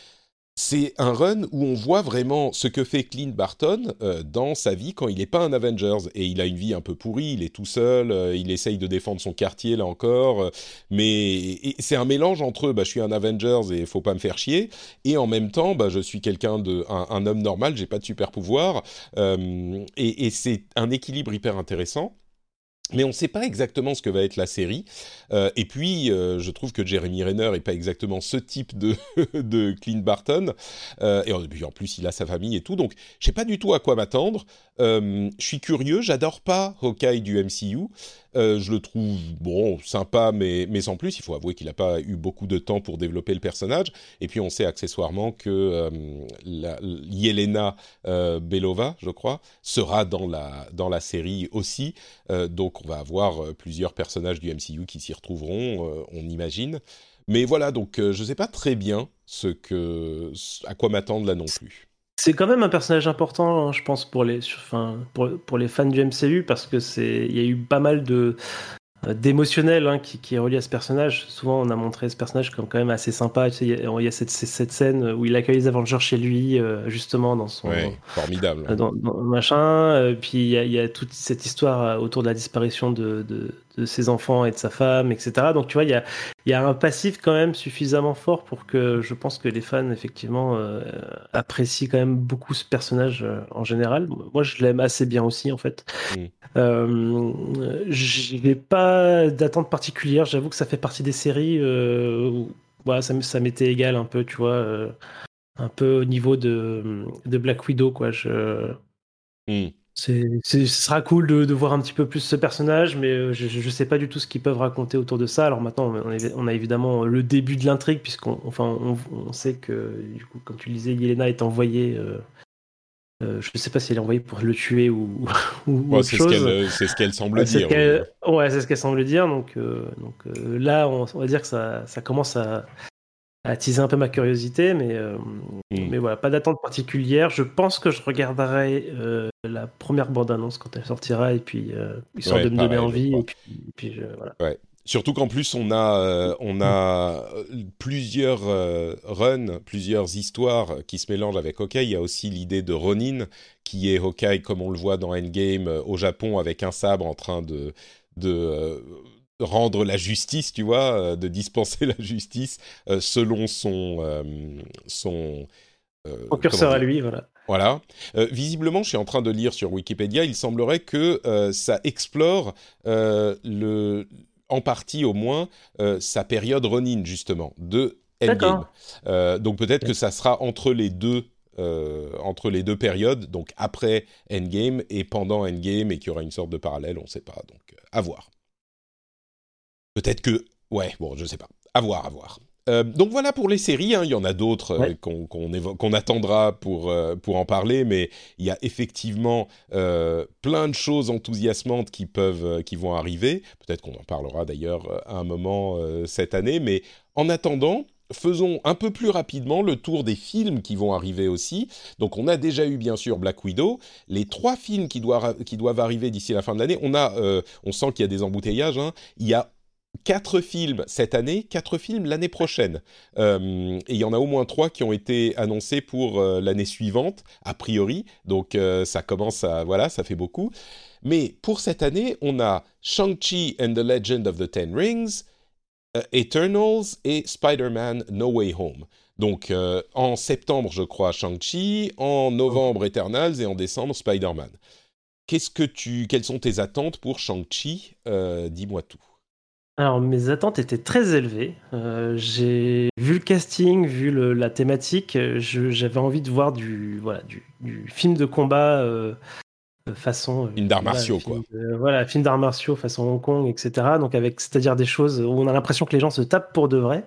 c'est un run où on voit vraiment ce que fait Clint Barton euh, dans sa vie quand il n'est pas un Avengers. Et il a une vie un peu pourrie, il est tout seul, euh, il essaye de défendre son quartier là encore. Euh, mais et c'est un mélange entre bah, je suis un Avengers et il faut pas me faire chier. Et en même temps, bah, je suis quelqu'un de, un, un homme normal, j'ai pas de super pouvoir. Euh, et, et c'est un équilibre hyper intéressant. Mais on ne sait pas exactement ce que va être la série. Euh, et puis, euh, je trouve que Jeremy Renner n'est pas exactement ce type de, de Clint Barton. Euh, et en- puis en plus, il a sa famille et tout. Donc, je ne sais pas du tout à quoi m'attendre. Euh, je suis curieux. J'adore pas Hawkeye du M C U. Euh, je le trouve, bon, sympa, mais, mais sans plus. Il faut avouer qu'il n'a pas eu beaucoup de temps pour développer le personnage. Et puis, on sait accessoirement que euh, la, Yelena euh, Belova, je crois, sera dans la, dans la série aussi. Euh, donc on va avoir euh, plusieurs personnages du M C U qui s'y retrouveront, euh, on imagine. Mais voilà, donc euh, je ne sais pas très bien ce que, à quoi m'attendre là non plus. C'est quand même un personnage important, hein, je pense, pour les, enfin, pour, pour les fans du M C U parce que c'est, il y a eu pas mal de euh, d'émotionnel hein, qui, qui est relié à ce personnage. Souvent, on a montré ce personnage comme quand même assez sympa. Tu sais, il y a, il y a cette, cette scène où il accueille les Avengers chez lui, euh, justement dans son Ouais, formidable. dans, dans machin. Euh, puis il y, a- il y a toute cette histoire euh, autour de la disparition de, de, de ses enfants et de sa femme, et cetera. Donc tu vois, il y a, il y a un passif quand même suffisamment fort pour que je pense que les fans effectivement euh, apprécient quand même beaucoup ce personnage euh, en général. Moi, je l'aime assez bien aussi en fait. Mm. Euh, je n'ai pas d'attente particulière. J'avoue que ça fait partie des séries euh, où voilà, ça, m- ça m'était égal un peu, tu vois. Euh, un peu au niveau de, de Black Widow, quoi. Je, Mm. c'est, c'est- ce sera cool de, de voir un petit peu plus ce personnage, mais euh, je, je sais pas du tout ce qu'ils peuvent raconter autour de ça. Alors maintenant, on a, on a évidemment le début de l'intrigue, puisqu'on enfin, on, on sait que, du coup, comme tu le disais, Yelena est envoyée. Euh, euh, je sais pas si elle est envoyée pour le tuer ou, ou, ou Bon, autre c'est ce chose. qu'elle, c'est ce qu'elle semble Ouais, c'est ce dire. Oui. qu'elle, ouais, c'est ce qu'elle semble dire. Donc, euh, donc euh, là, on, on va dire que ça, ça commence à, à attiser un peu ma curiosité, mais, euh, Mm. mais voilà, pas d'attente particulière. Je pense que je regarderai euh, la première bande-annonce quand elle sortira, et puis euh, histoire Ouais, de me donner pareil, je envie, crois. et puis, et puis je- voilà. Ouais. Surtout qu'en plus on a euh, on a euh, plusieurs euh, runs, plusieurs histoires qui se mélangent avec Hawkeye. Il y a aussi l'idée de Ronin qui est Hawkeye comme on le voit dans Endgame euh, au Japon avec un sabre en train de de euh, rendre la justice, tu vois, euh, de dispenser la justice euh, selon son euh, son euh, Concurseur comment à dire lui, voilà. Voilà. Euh, visiblement, je suis en train de lire sur Wikipédia, il semblerait que euh, ça explore euh, le, en partie au moins euh, sa période Ronin justement de Endgame. D'accord. Euh, donc peut-être Ok. que ça sera entre les deux. Euh, entre les deux périodes, donc après Endgame et pendant Endgame, et qu'il y aura une sorte de parallèle, on ne sait pas, donc euh, à voir. Peut-être que... Ouais, bon, je sais pas. À voir, à voir. Euh, donc voilà pour les séries, hein. Il y en a d'autres euh, Ouais. qu'on, qu'on, évo- qu'on attendra pour, euh, pour en parler, mais il y a effectivement euh, plein de choses enthousiasmantes qui, peuvent, euh, qui vont arriver. Peut-être qu'on en parlera d'ailleurs euh, à un moment euh, cette année, mais en attendant, faisons un peu plus rapidement le tour des films qui vont arriver aussi. Donc on a déjà eu bien sûr Black Widow, les trois films qui doivent, qui doivent arriver d'ici la fin de l'année. On, a, euh, on sent qu'il y a des embouteillages, hein. Il y a quatre films cette année, quatre films l'année prochaine. Euh, et il y en a au moins trois qui ont été annoncés pour euh, l'année suivante, a priori. Donc euh, ça commence à... Voilà, ça fait beaucoup. Mais pour cette année, on a Shang-Chi and the Legend of the Ten Rings, uh, Eternals et Spider-Man No Way Home. Donc euh, en septembre, je crois, Shang-Chi, en novembre, Eternals et en décembre, Spider-Man. Qu'est-ce que tu... Quelles sont tes attentes pour Shang-Chi? euh, Dis-moi tout. Alors, mes attentes étaient très élevées. Euh, j'ai vu le casting, vu le- la thématique, euh, je- j'avais envie de voir du, voilà, du, du film de combat euh, euh, façon, euh, Film d'arts voilà, martiaux, film, quoi. de- voilà, film d'arts martiaux façon Hong Kong, et cetera. Donc, avec, c'est-à-dire des choses où on a l'impression que les gens se tapent pour de vrai.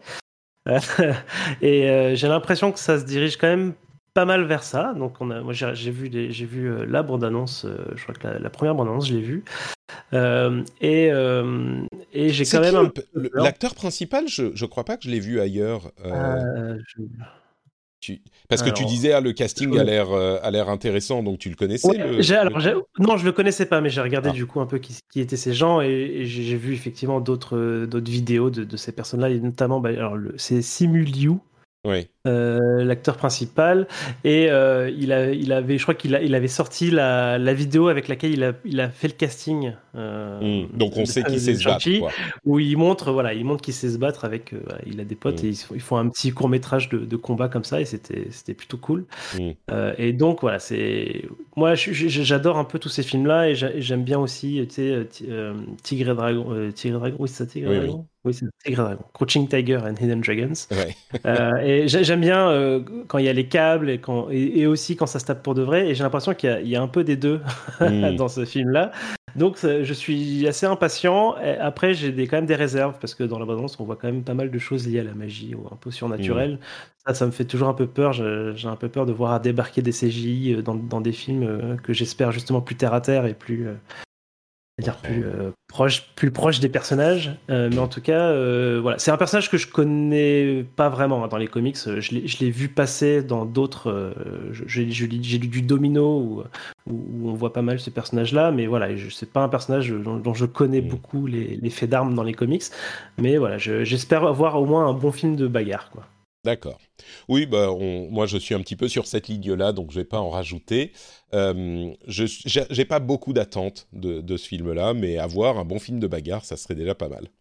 Et euh, j'ai l'impression que ça se dirige quand même pas mal vers ça. Donc, on a, moi, j'ai j'ai vu, les- j'ai vu euh, la bande-annonce. euh, je crois que la, la première bande-annonce, je l'ai vue. Euh, et, euh, et j'ai C'est quand qui même un le, peu le- peur. l'acteur principal? Je je crois pas que je l'ai vu ailleurs. Euh, Euh, je- tu... Parce que tu alors, disais ah, le je casting a connais- l'air euh, a l'air intéressant, donc tu le Ouais, connaissais le, j'ai, le alors, j'ai- type. non, je le connaissais pas, mais j'ai regardé Ah du coup un peu qui, qui étaient ces gens et, et j'ai j'ai vu effectivement d'autres euh, d'autres vidéos de, de ces personnes-là, et notamment, bah, alors, le- c'est Simu Liu, oui. euh, l'acteur principal, et euh, il, a, il avait, je crois qu'il a, il avait sorti la, la vidéo avec laquelle il a, il a fait le casting euh, Hmm. Donc on sait de, qu'il sait de se battre, Shang-Chi, quoi. où il montre, voilà, il montre qu'il sait se battre avec, euh, voilà, il a des potes Hmm. et ils, se- ils font un petit court métrage de, de combat comme ça et c'était, c'était plutôt cool. Hmm. Euh, et donc voilà, c'est moi je- je- j'adore un peu tous ces films-là et j'a- et j'aime bien aussi, tu sais, euh, Ti- euh, Tigre et Dragon, euh, Tigre et Dragon, oui c'est ça, Tigre et Oui, oui. Dragon, oui c'est ça, Tigre et Dragon, Crouching Tiger and Hidden Dragons. Ouais. Euh, et j'ai- j'aime bien euh, quand il y a les câbles et, quand, et, et aussi quand ça se tape pour de vrai. Et j'ai l'impression qu'il y a, il y a un peu des deux Hmm. dans ce film-là. Donc ça- je suis assez impatient. Et après, j'ai des, quand même des réserves parce que dans la bande-annonce, on voit quand même pas mal de choses liées à la magie ou un peu Hmm. surnaturelles. Ça, ça me fait toujours un peu peur. Je- J'ai un peu peur de voir débarquer des C G I dans, dans des films euh, que j'espère justement plus terre à terre et plus, euh, c'est-à-dire plus euh, proche, plus proche des personnages. Euh, mais en tout cas, euh, voilà, c'est un personnage que je connais pas vraiment hein, dans les comics. Je l'ai, je l'ai vu passer dans d'autres. Euh, je- j'ai, je lis- j'ai lu du Domino où, où- où on voit pas mal ce personnage-là, mais voilà, je, c'est pas un personnage dont, dont je connais Mm. beaucoup les, les faits d'armes dans les comics. Mais voilà, je- j'espère avoir au moins un bon film de bagarre, quoi. D'accord. Oui, bah, on, moi je suis un petit peu sur cette ligne-là, donc je vais pas en rajouter. Euh, je j'ai j'ai pas beaucoup d'attentes de, de ce film-là, mais avoir un bon film de bagarre, ça serait déjà pas mal.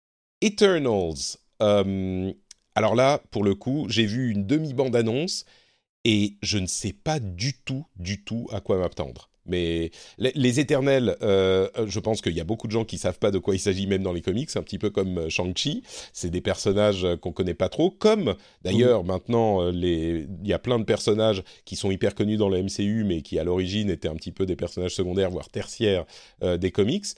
Eternals. Euh, alors là, pour le coup, j'ai vu une demi-bande-annonce et je ne sais pas du tout, du tout à quoi m'attendre. Mais les, les Éternels, euh, je pense qu'il y a beaucoup de gens qui savent pas de quoi il s'agit, même dans les comics, un petit peu comme euh, Shang-Chi. C'est des personnages euh, qu'on connaît pas trop. Comme d'ailleurs maintenant, euh, les... il y a plein de personnages qui sont hyper connus dans le M C U, mais qui à l'origine étaient un petit peu des personnages secondaires, voire tertiaires euh, des comics.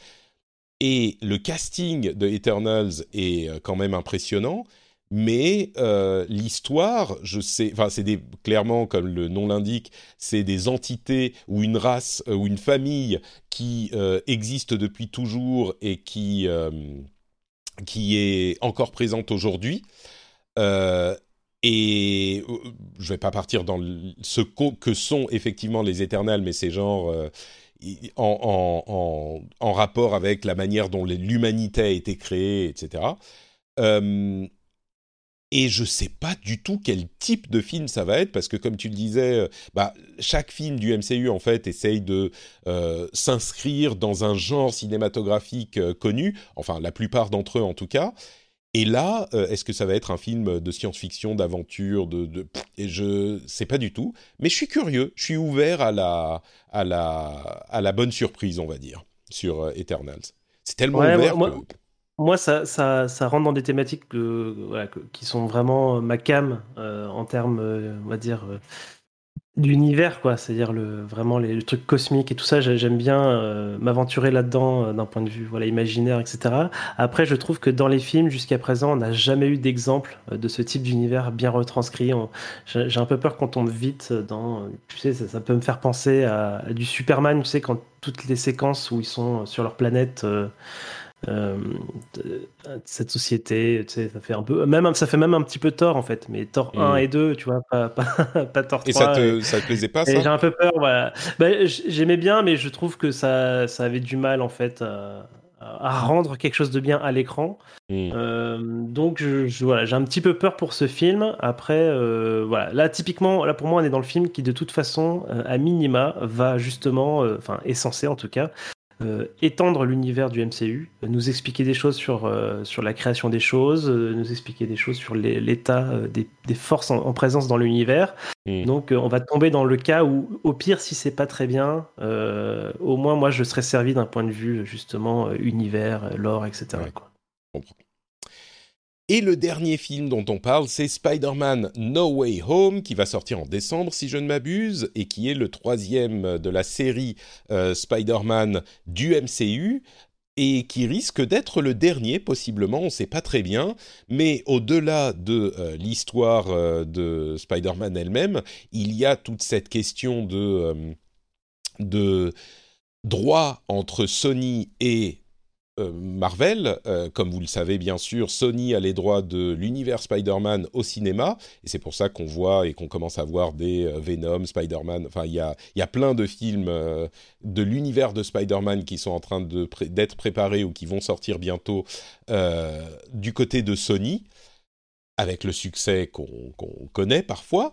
Et le casting de Eternals est euh, quand même impressionnant. Mais euh, l'histoire, je sais, enfin c'est des, clairement comme le nom l'indique, c'est des entités ou une race euh, ou une famille qui euh, existe depuis toujours et qui euh, qui est encore présente aujourd'hui. Euh, et euh, je vais pas partir dans le, ce co- que sont effectivement les Éternels, mais c'est genre euh, en, en, en, en rapport avec la manière dont les, l'humanité a été créée, et cetera. Euh, Et je sais pas du tout quel type de film ça va être, parce que comme tu le disais, euh, bah, chaque film du M C U, en fait, essaye de euh, s'inscrire dans un genre cinématographique euh, connu, enfin, la plupart d'entre eux en tout cas, Et là, euh, est-ce que ça va être un film de science-fiction, d'aventure, de, de... Et je sais pas du tout, mais je suis curieux, je suis ouvert à la, à la, à la bonne surprise, on va dire, sur euh, Eternals. C'est tellement Ouais, ouvert moi, que... moi, moi, ça, ça, ça rentre dans des thématiques que, voilà, que- qui sont vraiment ma came euh, en termes, euh, on va dire, euh, d'univers, quoi. C'est-à-dire le, vraiment les, le truc cosmique et tout ça. j'ai- J'aime bien euh, m'aventurer là-dedans euh, d'un point de vue voilà, imaginaire, et cetera. Après, je trouve que dans les films, jusqu'à présent, on n'a jamais eu d'exemple euh, de ce type d'univers bien retranscrit. On- j'ai j'ai un peu peur qu'on tombe vite dans. euh, Tu sais, ça, ça peut me faire penser à, à du Superman, tu sais, quand toutes les séquences où ils sont sur leur planète. euh, euh, de- de cette société, tu sais, ça fait un peu, même, ça fait même un petit peu Thor en fait, mais Thor un Hmm. et deux, tu vois, pas, pas, pas Thor Et ça trois. Et, te, ça te plaisait pas, et ça? j'ai un peu peur, voilà. Bah, j- j'aimais bien, mais je trouve que ça, ça avait du mal en fait à, à rendre quelque chose de bien à l'écran. Hmm. Euh, donc je, je- voilà, j'ai un petit peu peur pour ce film. Après, euh, voilà, là typiquement, là pour moi, on est dans le film qui de toute façon, euh, à minima, va justement, euh, enfin est censé en tout cas, euh, étendre l'univers du M C U, euh, nous expliquer des choses sur, euh, sur la création des choses, euh, nous expliquer des choses sur les- l'état euh, des, des forces en, en présence dans l'univers. Hmm. Donc euh, on va tomber dans le cas où, au pire, si c'est pas très bien, euh, au moins moi je serais servi d'un point de vue justement euh, univers, euh, lore, et cetera Ouais, quoi. je comprends. Et le dernier film dont on parle, c'est Spider-Man No Way Home, qui va sortir en décembre, si je ne m'abuse, et qui est le troisième de la série euh, Spider-Man du M C U, et qui risque d'être le dernier, possiblement, on ne sait pas très bien, mais au-delà de euh, l'histoire euh, de Spider-Man elle-même, il y a toute cette question de, euh, de droit entre Sony et euh, Marvel. Euh, comme vous le savez bien sûr, Sony a les droits de l'univers Spider-Man au cinéma, et c'est pour ça qu'on voit et qu'on commence à voir des euh, Venom, Spider-Man, enfin il y a, y a plein de films euh, de l'univers de Spider-Man qui sont en train de pré- d'être préparés ou qui vont sortir bientôt euh, du côté de Sony, avec le succès qu'on, qu'on connaît parfois.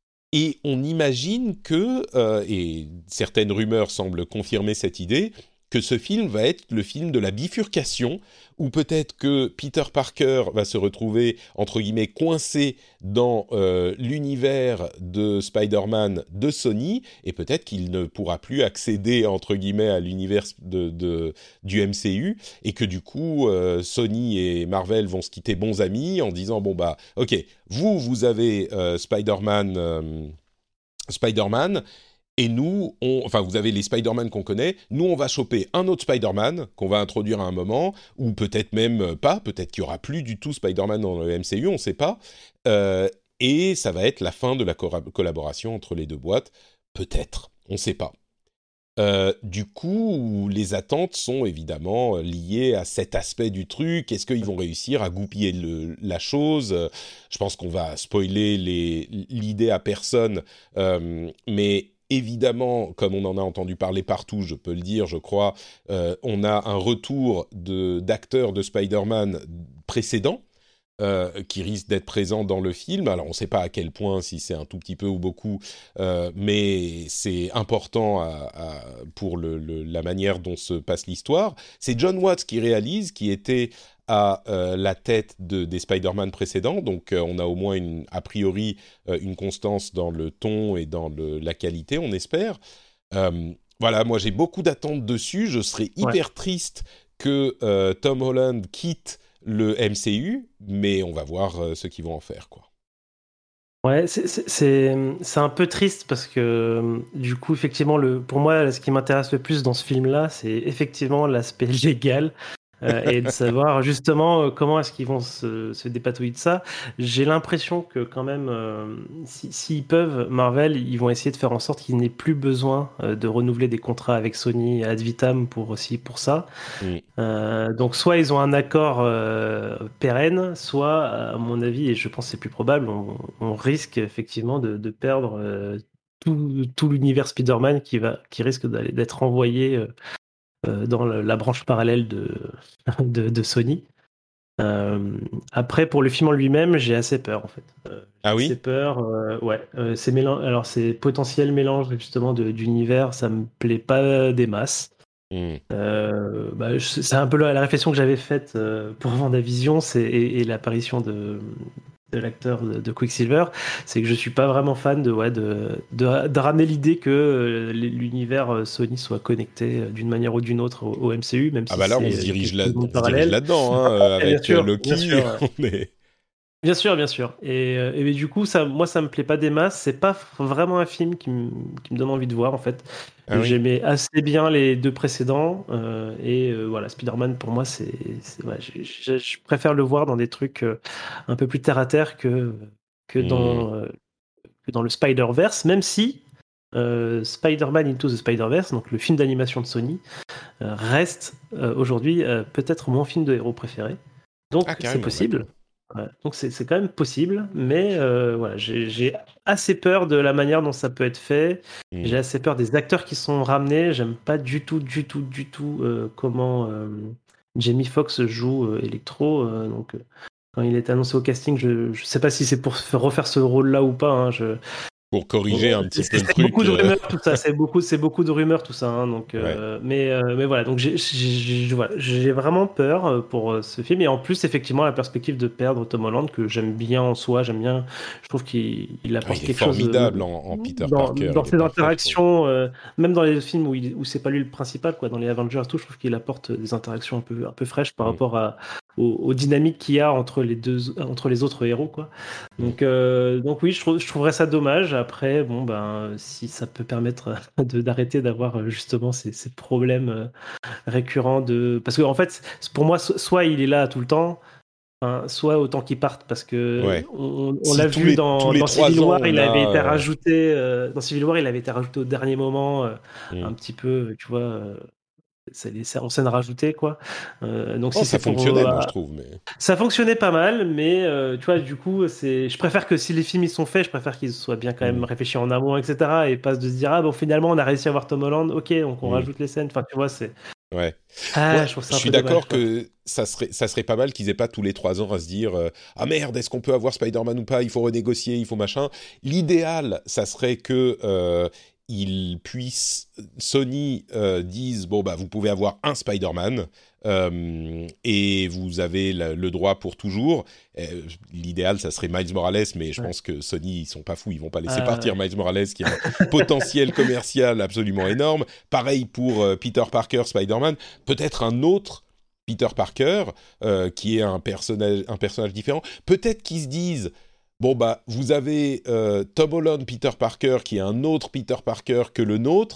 Et on imagine que, euh, et certaines rumeurs semblent confirmer cette idée, que ce film va être le film de la bifurcation, où peut-être que Peter Parker va se retrouver, entre guillemets, coincé dans euh, l'univers de Spider-Man de Sony, et peut-être qu'il ne pourra plus accéder, entre guillemets, à l'univers de, de, du M C U, et que du coup, euh, Sony et Marvel vont se quitter bons amis en disant, bon bah, ok, vous, vous avez euh, Spider-Man... Euh, Spider-Man, et nous, on, enfin, vous avez les Spider-Man qu'on connaît, nous, on va choper un autre Spider-Man qu'on va introduire à un moment, ou peut-être même pas, peut-être qu'il y aura plus du tout Spider-Man dans le M C U, on ne sait pas, euh, et ça va être la fin de la co- collaboration entre les deux boîtes, peut-être, on ne sait pas. Euh, du coup, les attentes sont évidemment liées à cet aspect du truc. Est-ce qu'ils vont réussir à goupiller le, la chose? Je pense qu'on va spoiler les, l'idée à personne, euh, mais évidemment, comme on en a entendu parler partout, je peux le dire, je crois, euh, on a un retour de, d'acteurs de Spider-Man précédents. Euh, qui risque d'être présent dans le film. Alors, on ne sait pas à quel point, si c'est un tout petit peu ou beaucoup, euh, mais c'est important à, à, pour le, le, la manière dont se passe l'histoire. C'est John Watts qui réalise, qui était à euh, la tête de, des Spider-Man précédents, donc euh, on a au moins, une, a priori, euh, une constance dans le ton et dans le, la qualité, on espère. Euh, voilà, moi j'ai beaucoup d'attentes dessus, je serais Ouais. hyper triste que euh, Tom Holland quitte le M C U, mais on va voir euh, ce qu'ils vont en faire, quoi. Ouais, c'est c'est- c'est- c'est un peu triste parce que euh, du coup, effectivement, le, pour moi, ce qui m'intéresse le plus dans ce film-là, c'est effectivement l'aspect légal euh, et de savoir justement euh, comment est-ce qu'ils vont se, se dépatouiller de ça. J'ai l'impression que quand même, euh, si- s'ils peuvent, Marvel, ils vont essayer de faire en sorte qu'il n'ait plus besoin euh, de renouveler des contrats avec Sony ad vitam pour aussi pour ça. Mm. Euh, donc soit ils ont un accord euh, pérenne, soit à mon avis, et je pense que c'est plus probable, on, on risque effectivement de, de perdre euh, tout, tout l'univers Spider-Man qui va, qui risque d'aller, d'être envoyé euh, euh, dans le- la branche parallèle de, de, de Sony. Euh, après, pour le film en lui-même, j'ai assez peur en fait. Euh, Ah j'ai assez oui? peur. Euh, ouais, euh, c'est mélan- alors c'est potentiel mélange justement de, d'univers, ça me plaît pas des masses. Mm. Euh, bah, je- c'est un peu la, la réflexion que j'avais faite euh, pour WandaVision, c'est et, et l'apparition de, de l'acteur de, de Quicksilver, c'est que je suis pas vraiment fan de ouais de de, de ramener l'idée que euh, l'univers euh, Sony soit connecté euh, d'une manière ou d'une autre au, au M C U, même Ah si bah là, c'est on se euh, dirige quelque là, chose de on se dirige parallèle. là-dedans, hein, euh, Et bien avec euh, sûr, bien Loki. sûr. On est... Bien sûr, bien sûr. Et, euh, et du coup, ça, moi, ça me plaît pas des masses. C'est pas vraiment un film qui me, qui me donne envie de voir, en fait. Ah oui. J'aimais assez bien les deux précédents. euh, et euh, voilà, Spider-Man, pour moi, c'est, c'est- ouais, je, je- je préfère le voir dans des trucs euh, un peu plus terre à terre que, que, Mm. dans, euh, que dans le Spider-Verse, même si euh, Spider-Man Into the Spider-Verse, donc le film d'animation de Sony, euh, reste euh, aujourd'hui euh, peut-être mon film de héros préféré. Ah, Donc, c'est carrément, possible. d'accord. Ouais, donc c'est c'est quand même possible, mais euh, voilà, j'ai j'ai assez peur de la manière dont ça peut être fait. Mm. J'ai assez peur des acteurs qui sont ramenés. J'aime pas du tout, du tout, du tout euh, comment euh, Jamie Foxx joue euh, Electro. euh, donc euh, quand il est annoncé au casting, je je sais pas si c'est pour faire- refaire ce rôle-là ou pas. hein, je, Pour corriger un petit c'est peu le c'est beaucoup truc. de euh, rumeurs tout ça, c'est beaucoup, c'est beaucoup de rumeurs tout ça. hein, donc, Ouais. euh, mais, euh, mais voilà, donc j'ai, j'ai, j'ai- voilà, j'ai vraiment peur euh, pour euh, ce film et en plus effectivement la perspective de perdre Tom Holland que j'aime bien en soi, j'aime bien, je trouve qu'il il Ah, apporte il est quelque chose euh, formidable en, en Peter dans, Parker. dans Il est ses parfait, je trouve. interactions, euh, même dans les films où, il, où c'est pas lui le principal, quoi, dans les Avengers et tout, je trouve qu'il apporte des interactions un peu, un peu fraîches par Mm. rapport à, aux, aux dynamiques qu'il y a entre les deux, entre les autres héros, quoi. Mm. Donc, euh, donc oui, je, trou- je trouverais ça dommage. Après, bon, ben, si ça peut permettre de, d'arrêter d'avoir euh, justement ces, ces problèmes euh, récurrents de... Parce que, en fait, c'est- pour moi, so- soit il est là tout le temps, hein, soit autant qu'il parte, parce que Ouais. on, on Si l'a tous vu les, tous dans, les dans trois Civil ans, War, on il avait a... été euh, rajouté, euh, dans Civil War, il avait été rajouté au dernier moment, euh, mm. un petit peu, tu vois, euh, c'est les- en scène rajoutée, quoi. Euh, donc Oh, si ça c'est pour fonctionnait, euh, moi, je trouve. Mais... ça fonctionnait pas mal, mais euh, tu vois, du coup, c'est. Je préfère que si les films ils sont faits, je préfère qu'ils soient bien quand même Mm. réfléchis en amont, et cetera. Et pas de se dire ah bon finalement on a réussi à voir Tom Holland, ok, donc on Mm. rajoute les scènes. Enfin, tu vois, c'est. Ouais. Ah, Moi, je trouve je ça un suis peu dommage, d'accord quoi. que ça serait, ça serait pas mal qu'ils aient pas tous les trois ans à se dire euh, ah merde, est-ce qu'on peut avoir Spider-Man ou pas? Il faut renégocier, il faut machin. L'idéal, ça serait que euh, ils puissent Sony euh, dise bon bah vous pouvez avoir un Spider-Man euh, et vous avez la- le droit pour toujours. Euh, L'idéal, ça serait Miles Morales, mais je Ouais. pense que Sony ils sont pas fous, ils vont pas laisser Ah, partir ouais. Miles Morales qui a un potentiel commercial absolument énorme. Pareil pour euh, Peter Parker, Spider-Man. Peut-être un autre Peter Parker euh, qui est un personnage, un personnage différent. Peut-être qu'ils se disent bon bah vous avez euh, Tom Holland, Peter Parker qui est un autre Peter Parker que le nôtre.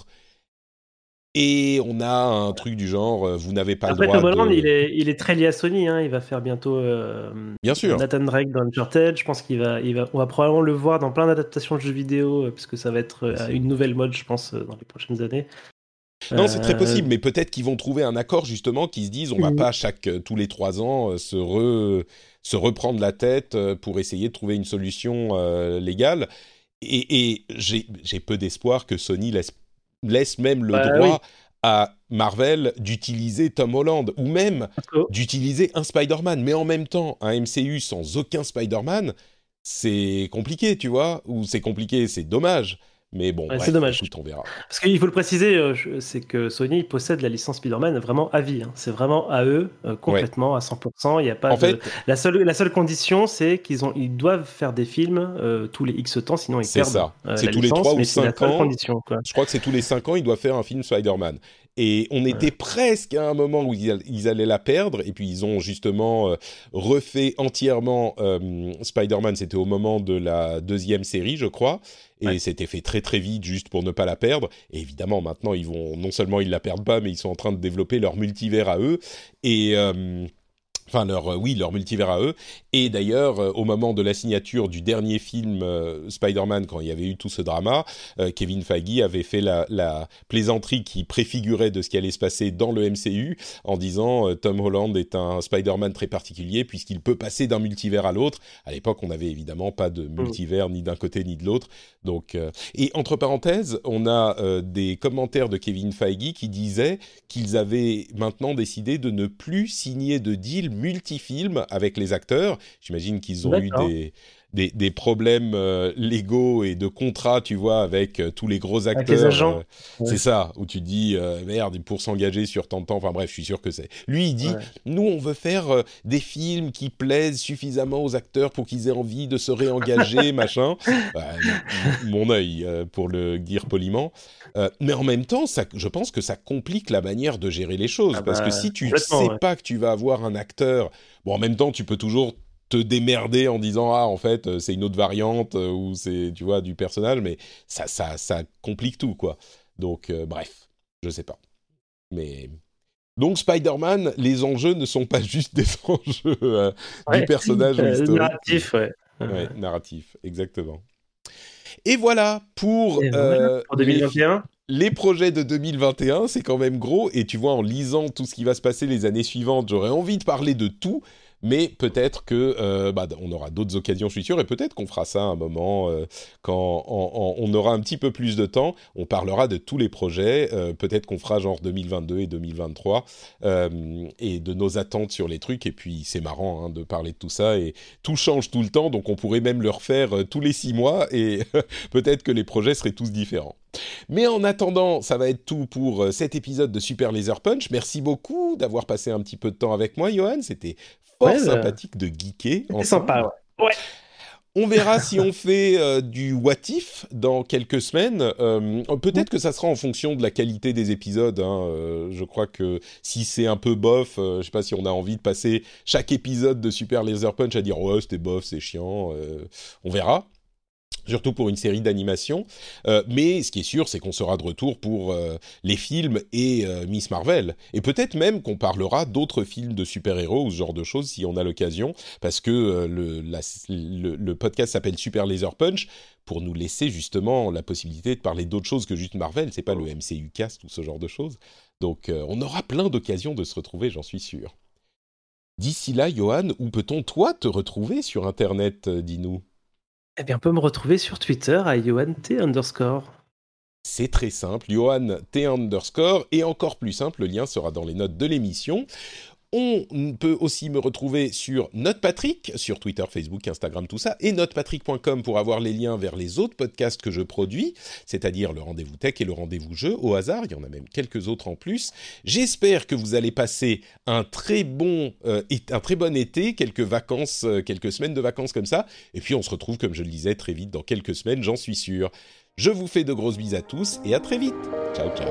Et on a un truc du genre, euh, vous n'avez pas le Après, droit Tom Holland, il de... est, il est très lié à Sony. Hein. Il va faire bientôt euh, Bien sûr. Nathan Drake dans Uncharted. Je pense qu'il va, il va, on va probablement le voir dans plein d'adaptations de jeux vidéo, euh, puisque ça va être euh, Possible. une nouvelle mode, je pense, euh, dans les prochaines années. Non, c'est très Euh, possible, mais peut-être qu'ils vont trouver un accord justement qui se disent on va pas chaque euh, tous les trois ans euh, se re- se reprendre la tête euh, pour essayer de trouver une solution euh, légale. Et, et j'ai j'ai peu d'espoir que Sony laisse laisse même le bah oui. droit à Marvel d'utiliser Tom Holland ou même Parce que- d'utiliser un Spider-Man. Mais en même temps, un M C U sans aucun Spider-Man, c'est compliqué, tu vois. Ou c'est compliqué, c'est dommage. Mais bon, ouais, c'est bref, dommage. écoute, on verra. Parce qu'il faut le préciser, euh, je- c'est que Sony possède la licence Spider-Man vraiment à vie. hein. C'est vraiment à eux, euh, Ouais. complètement, à cent pour cent. Il y a pas En de... fait, La seule, la seule condition, c'est qu'ils ont, ils doivent faire des films euh, tous les X temps, sinon ils c'est perdent ça. euh, C'est la tous les licence. trois ou Mais c'est la cinq seule ans. condition, quoi. Je crois que c'est tous les cinq ans, ils doivent faire un film Spider-Man. Et on était Ouais. presque à un moment où ils, all- ils allaient la perdre, et puis ils ont justement euh, refait entièrement euh, Spider-Man, c'était au moment de la deuxième série, je crois, et Ouais. c'était fait très très vite juste pour ne pas la perdre. Et évidemment, maintenant, ils vont, non seulement ils la perdent pas, mais ils sont en train de développer leur multivers à eux, et... euh, Enfin, leur, euh, oui, leur multivers à eux. Et d'ailleurs, euh, au moment de la signature du dernier film euh, Spider-Man, quand il y avait eu tout ce drama, euh, Kevin Feige avait fait la, la plaisanterie qui préfigurait de ce qui allait se passer dans le M C U, en disant euh, Tom Holland est un Spider-Man très particulier puisqu'il peut passer d'un multivers à l'autre. À l'époque, on n'avait évidemment pas de multivers ni d'un côté ni de l'autre. Donc, euh, et entre parenthèses, on a euh, des commentaires de Kevin Feige qui disaient qu'ils avaient maintenant décidé de ne plus signer de deal multifilm avec les acteurs. J'imagine qu'ils ont eu D'accord. des, des, des problèmes euh, légaux et de contrats, tu vois, avec euh, tous les gros acteurs. Avec les agents. Euh, Ouais. C'est ça, où tu te dis, euh, merde, pour s'engager sur tant de temps, enfin bref, je suis sûr que c'est... Lui, il dit, Ouais. nous, on veut faire euh, des films qui plaisent suffisamment aux acteurs pour qu'ils aient envie de se réengager, machin. Euh, mon mon œil, euh, pour le dire poliment. Euh, mais en même temps, ça, je pense que ça complique la manière de gérer les choses. Ah parce bah, que si tu ne complètement, sais ouais. pas que tu vas avoir un acteur... Bon, en même temps, tu peux toujours te démerder en disant ah en fait euh, c'est une autre variante euh, ou c'est tu vois du personnage, mais ça ça ça complique tout quoi. Donc euh, bref, je sais pas. Mais donc Spider-Man, les enjeux ne sont pas juste des enjeux euh, Ouais. du personnage Euh, historique. narratif, ouais. Euh, Ouais, narratif, exactement. Et voilà pour, et voilà, euh, pour les, deux mille vingt et un. les projets de deux mille vingt et un, c'est quand même gros. Et tu vois, en lisant tout ce qui va se passer les années suivantes, j'aurais envie de parler de tout. Mais peut-être que euh, bah, on aura d'autres occasions, je suis sûr, et peut-être qu'on fera ça à un moment euh, quand en, en, on aura un petit peu plus de temps. On parlera de tous les projets. Euh, peut-être qu'on fera genre deux mille vingt-deux et deux mille vingt-trois euh, et de nos attentes sur les trucs. Et puis c'est marrant hein, de parler de tout ça et tout change tout le temps, donc on pourrait même le refaire euh, tous les six mois et peut-être que les projets seraient tous différents. Mais en attendant, ça va être tout pour euh, cet épisode de Super Laser Punch. Merci beaucoup d'avoir passé un petit peu de temps avec moi, Johan. C'était fort Ouais, bah, sympathique de geeker C'est ensemble. sympa, ouais. Ouais. On verra si on fait euh, du what if dans quelques semaines. Euh, peut-être que ça sera en fonction de la qualité des épisodes. Hein. Euh, je crois que si c'est un peu bof, euh, je sais pas si on a envie de passer chaque épisode de Super Laser Punch à dire ouais c'était bof, c'est chiant. Euh, on verra. Surtout pour une série d'animation. Euh, mais ce qui est sûr, c'est qu'on sera de retour pour euh, les films et euh, Miss Marvel. Et peut-être même qu'on parlera d'autres films de super-héros ou ce genre de choses si on a l'occasion. Parce que euh, le, la, le, le podcast s'appelle Super Laser Punch pour nous laisser justement la possibilité de parler d'autres choses que juste Marvel. C'est pas le M C U Cast ou ce genre de choses. Donc euh, on aura plein d'occasions de se retrouver, j'en suis sûr. D'ici là, Johan, où peut-on toi te retrouver sur Internet, euh, dis-nous ? Eh bien, on peut me retrouver sur Twitter à Johan T underscore. C'est très simple, Johan T underscore, et encore plus simple, le lien sera dans les notes de l'émission. On peut aussi me retrouver sur NotePatrick, sur Twitter, Facebook, Instagram, tout ça, et notepatrick point com pour avoir les liens vers les autres podcasts que je produis, c'est-à-dire le Rendez-vous Tech et le Rendez-vous Jeu, au hasard, il y en a même quelques autres en plus. J'espère que vous allez passer un très bon, euh, un très bon été, quelques vacances, euh, quelques semaines de vacances comme ça, et puis on se retrouve, comme je le disais, très vite dans quelques semaines, j'en suis sûr. Je vous fais de grosses bises à tous, et à très vite. Ciao, ciao.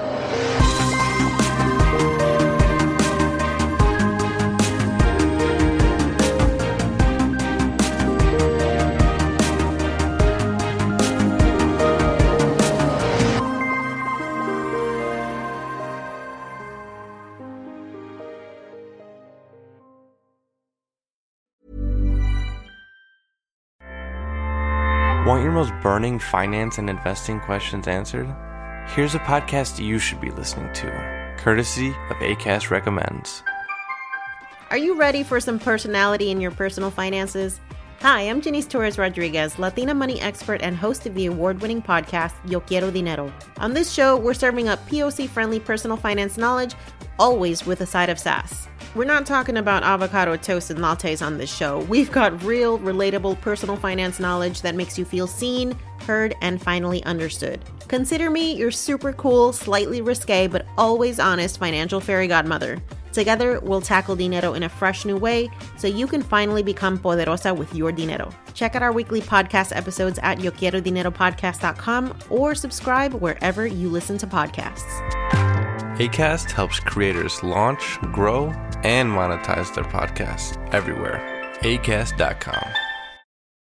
Want your most burning finance and investing questions answered? Here's a podcast you should be listening to, courtesy of Acast Recommends. Are you ready for some personality in your personal finances? Hi, I'm Janice Torres Rodriguez, Latina money expert and host of the award-winning podcast Yo Quiero Dinero. On this show, we're serving up P O C-friendly personal finance knowledge, always with a side of sass. We're not talking about avocado toast and lattes on this show. We've got real, relatable personal finance knowledge that makes you feel seen, heard, and finally understood. Consider me your super cool, slightly risque, but always honest financial fairy godmother. Together, we'll tackle dinero in a fresh new way so you can finally become poderosa with your dinero. Check out our weekly podcast episodes at yo quiero dinero podcast dot com or subscribe wherever you listen to podcasts. Acast helps creators launch, grow, and monetize their podcasts everywhere. acast dot com.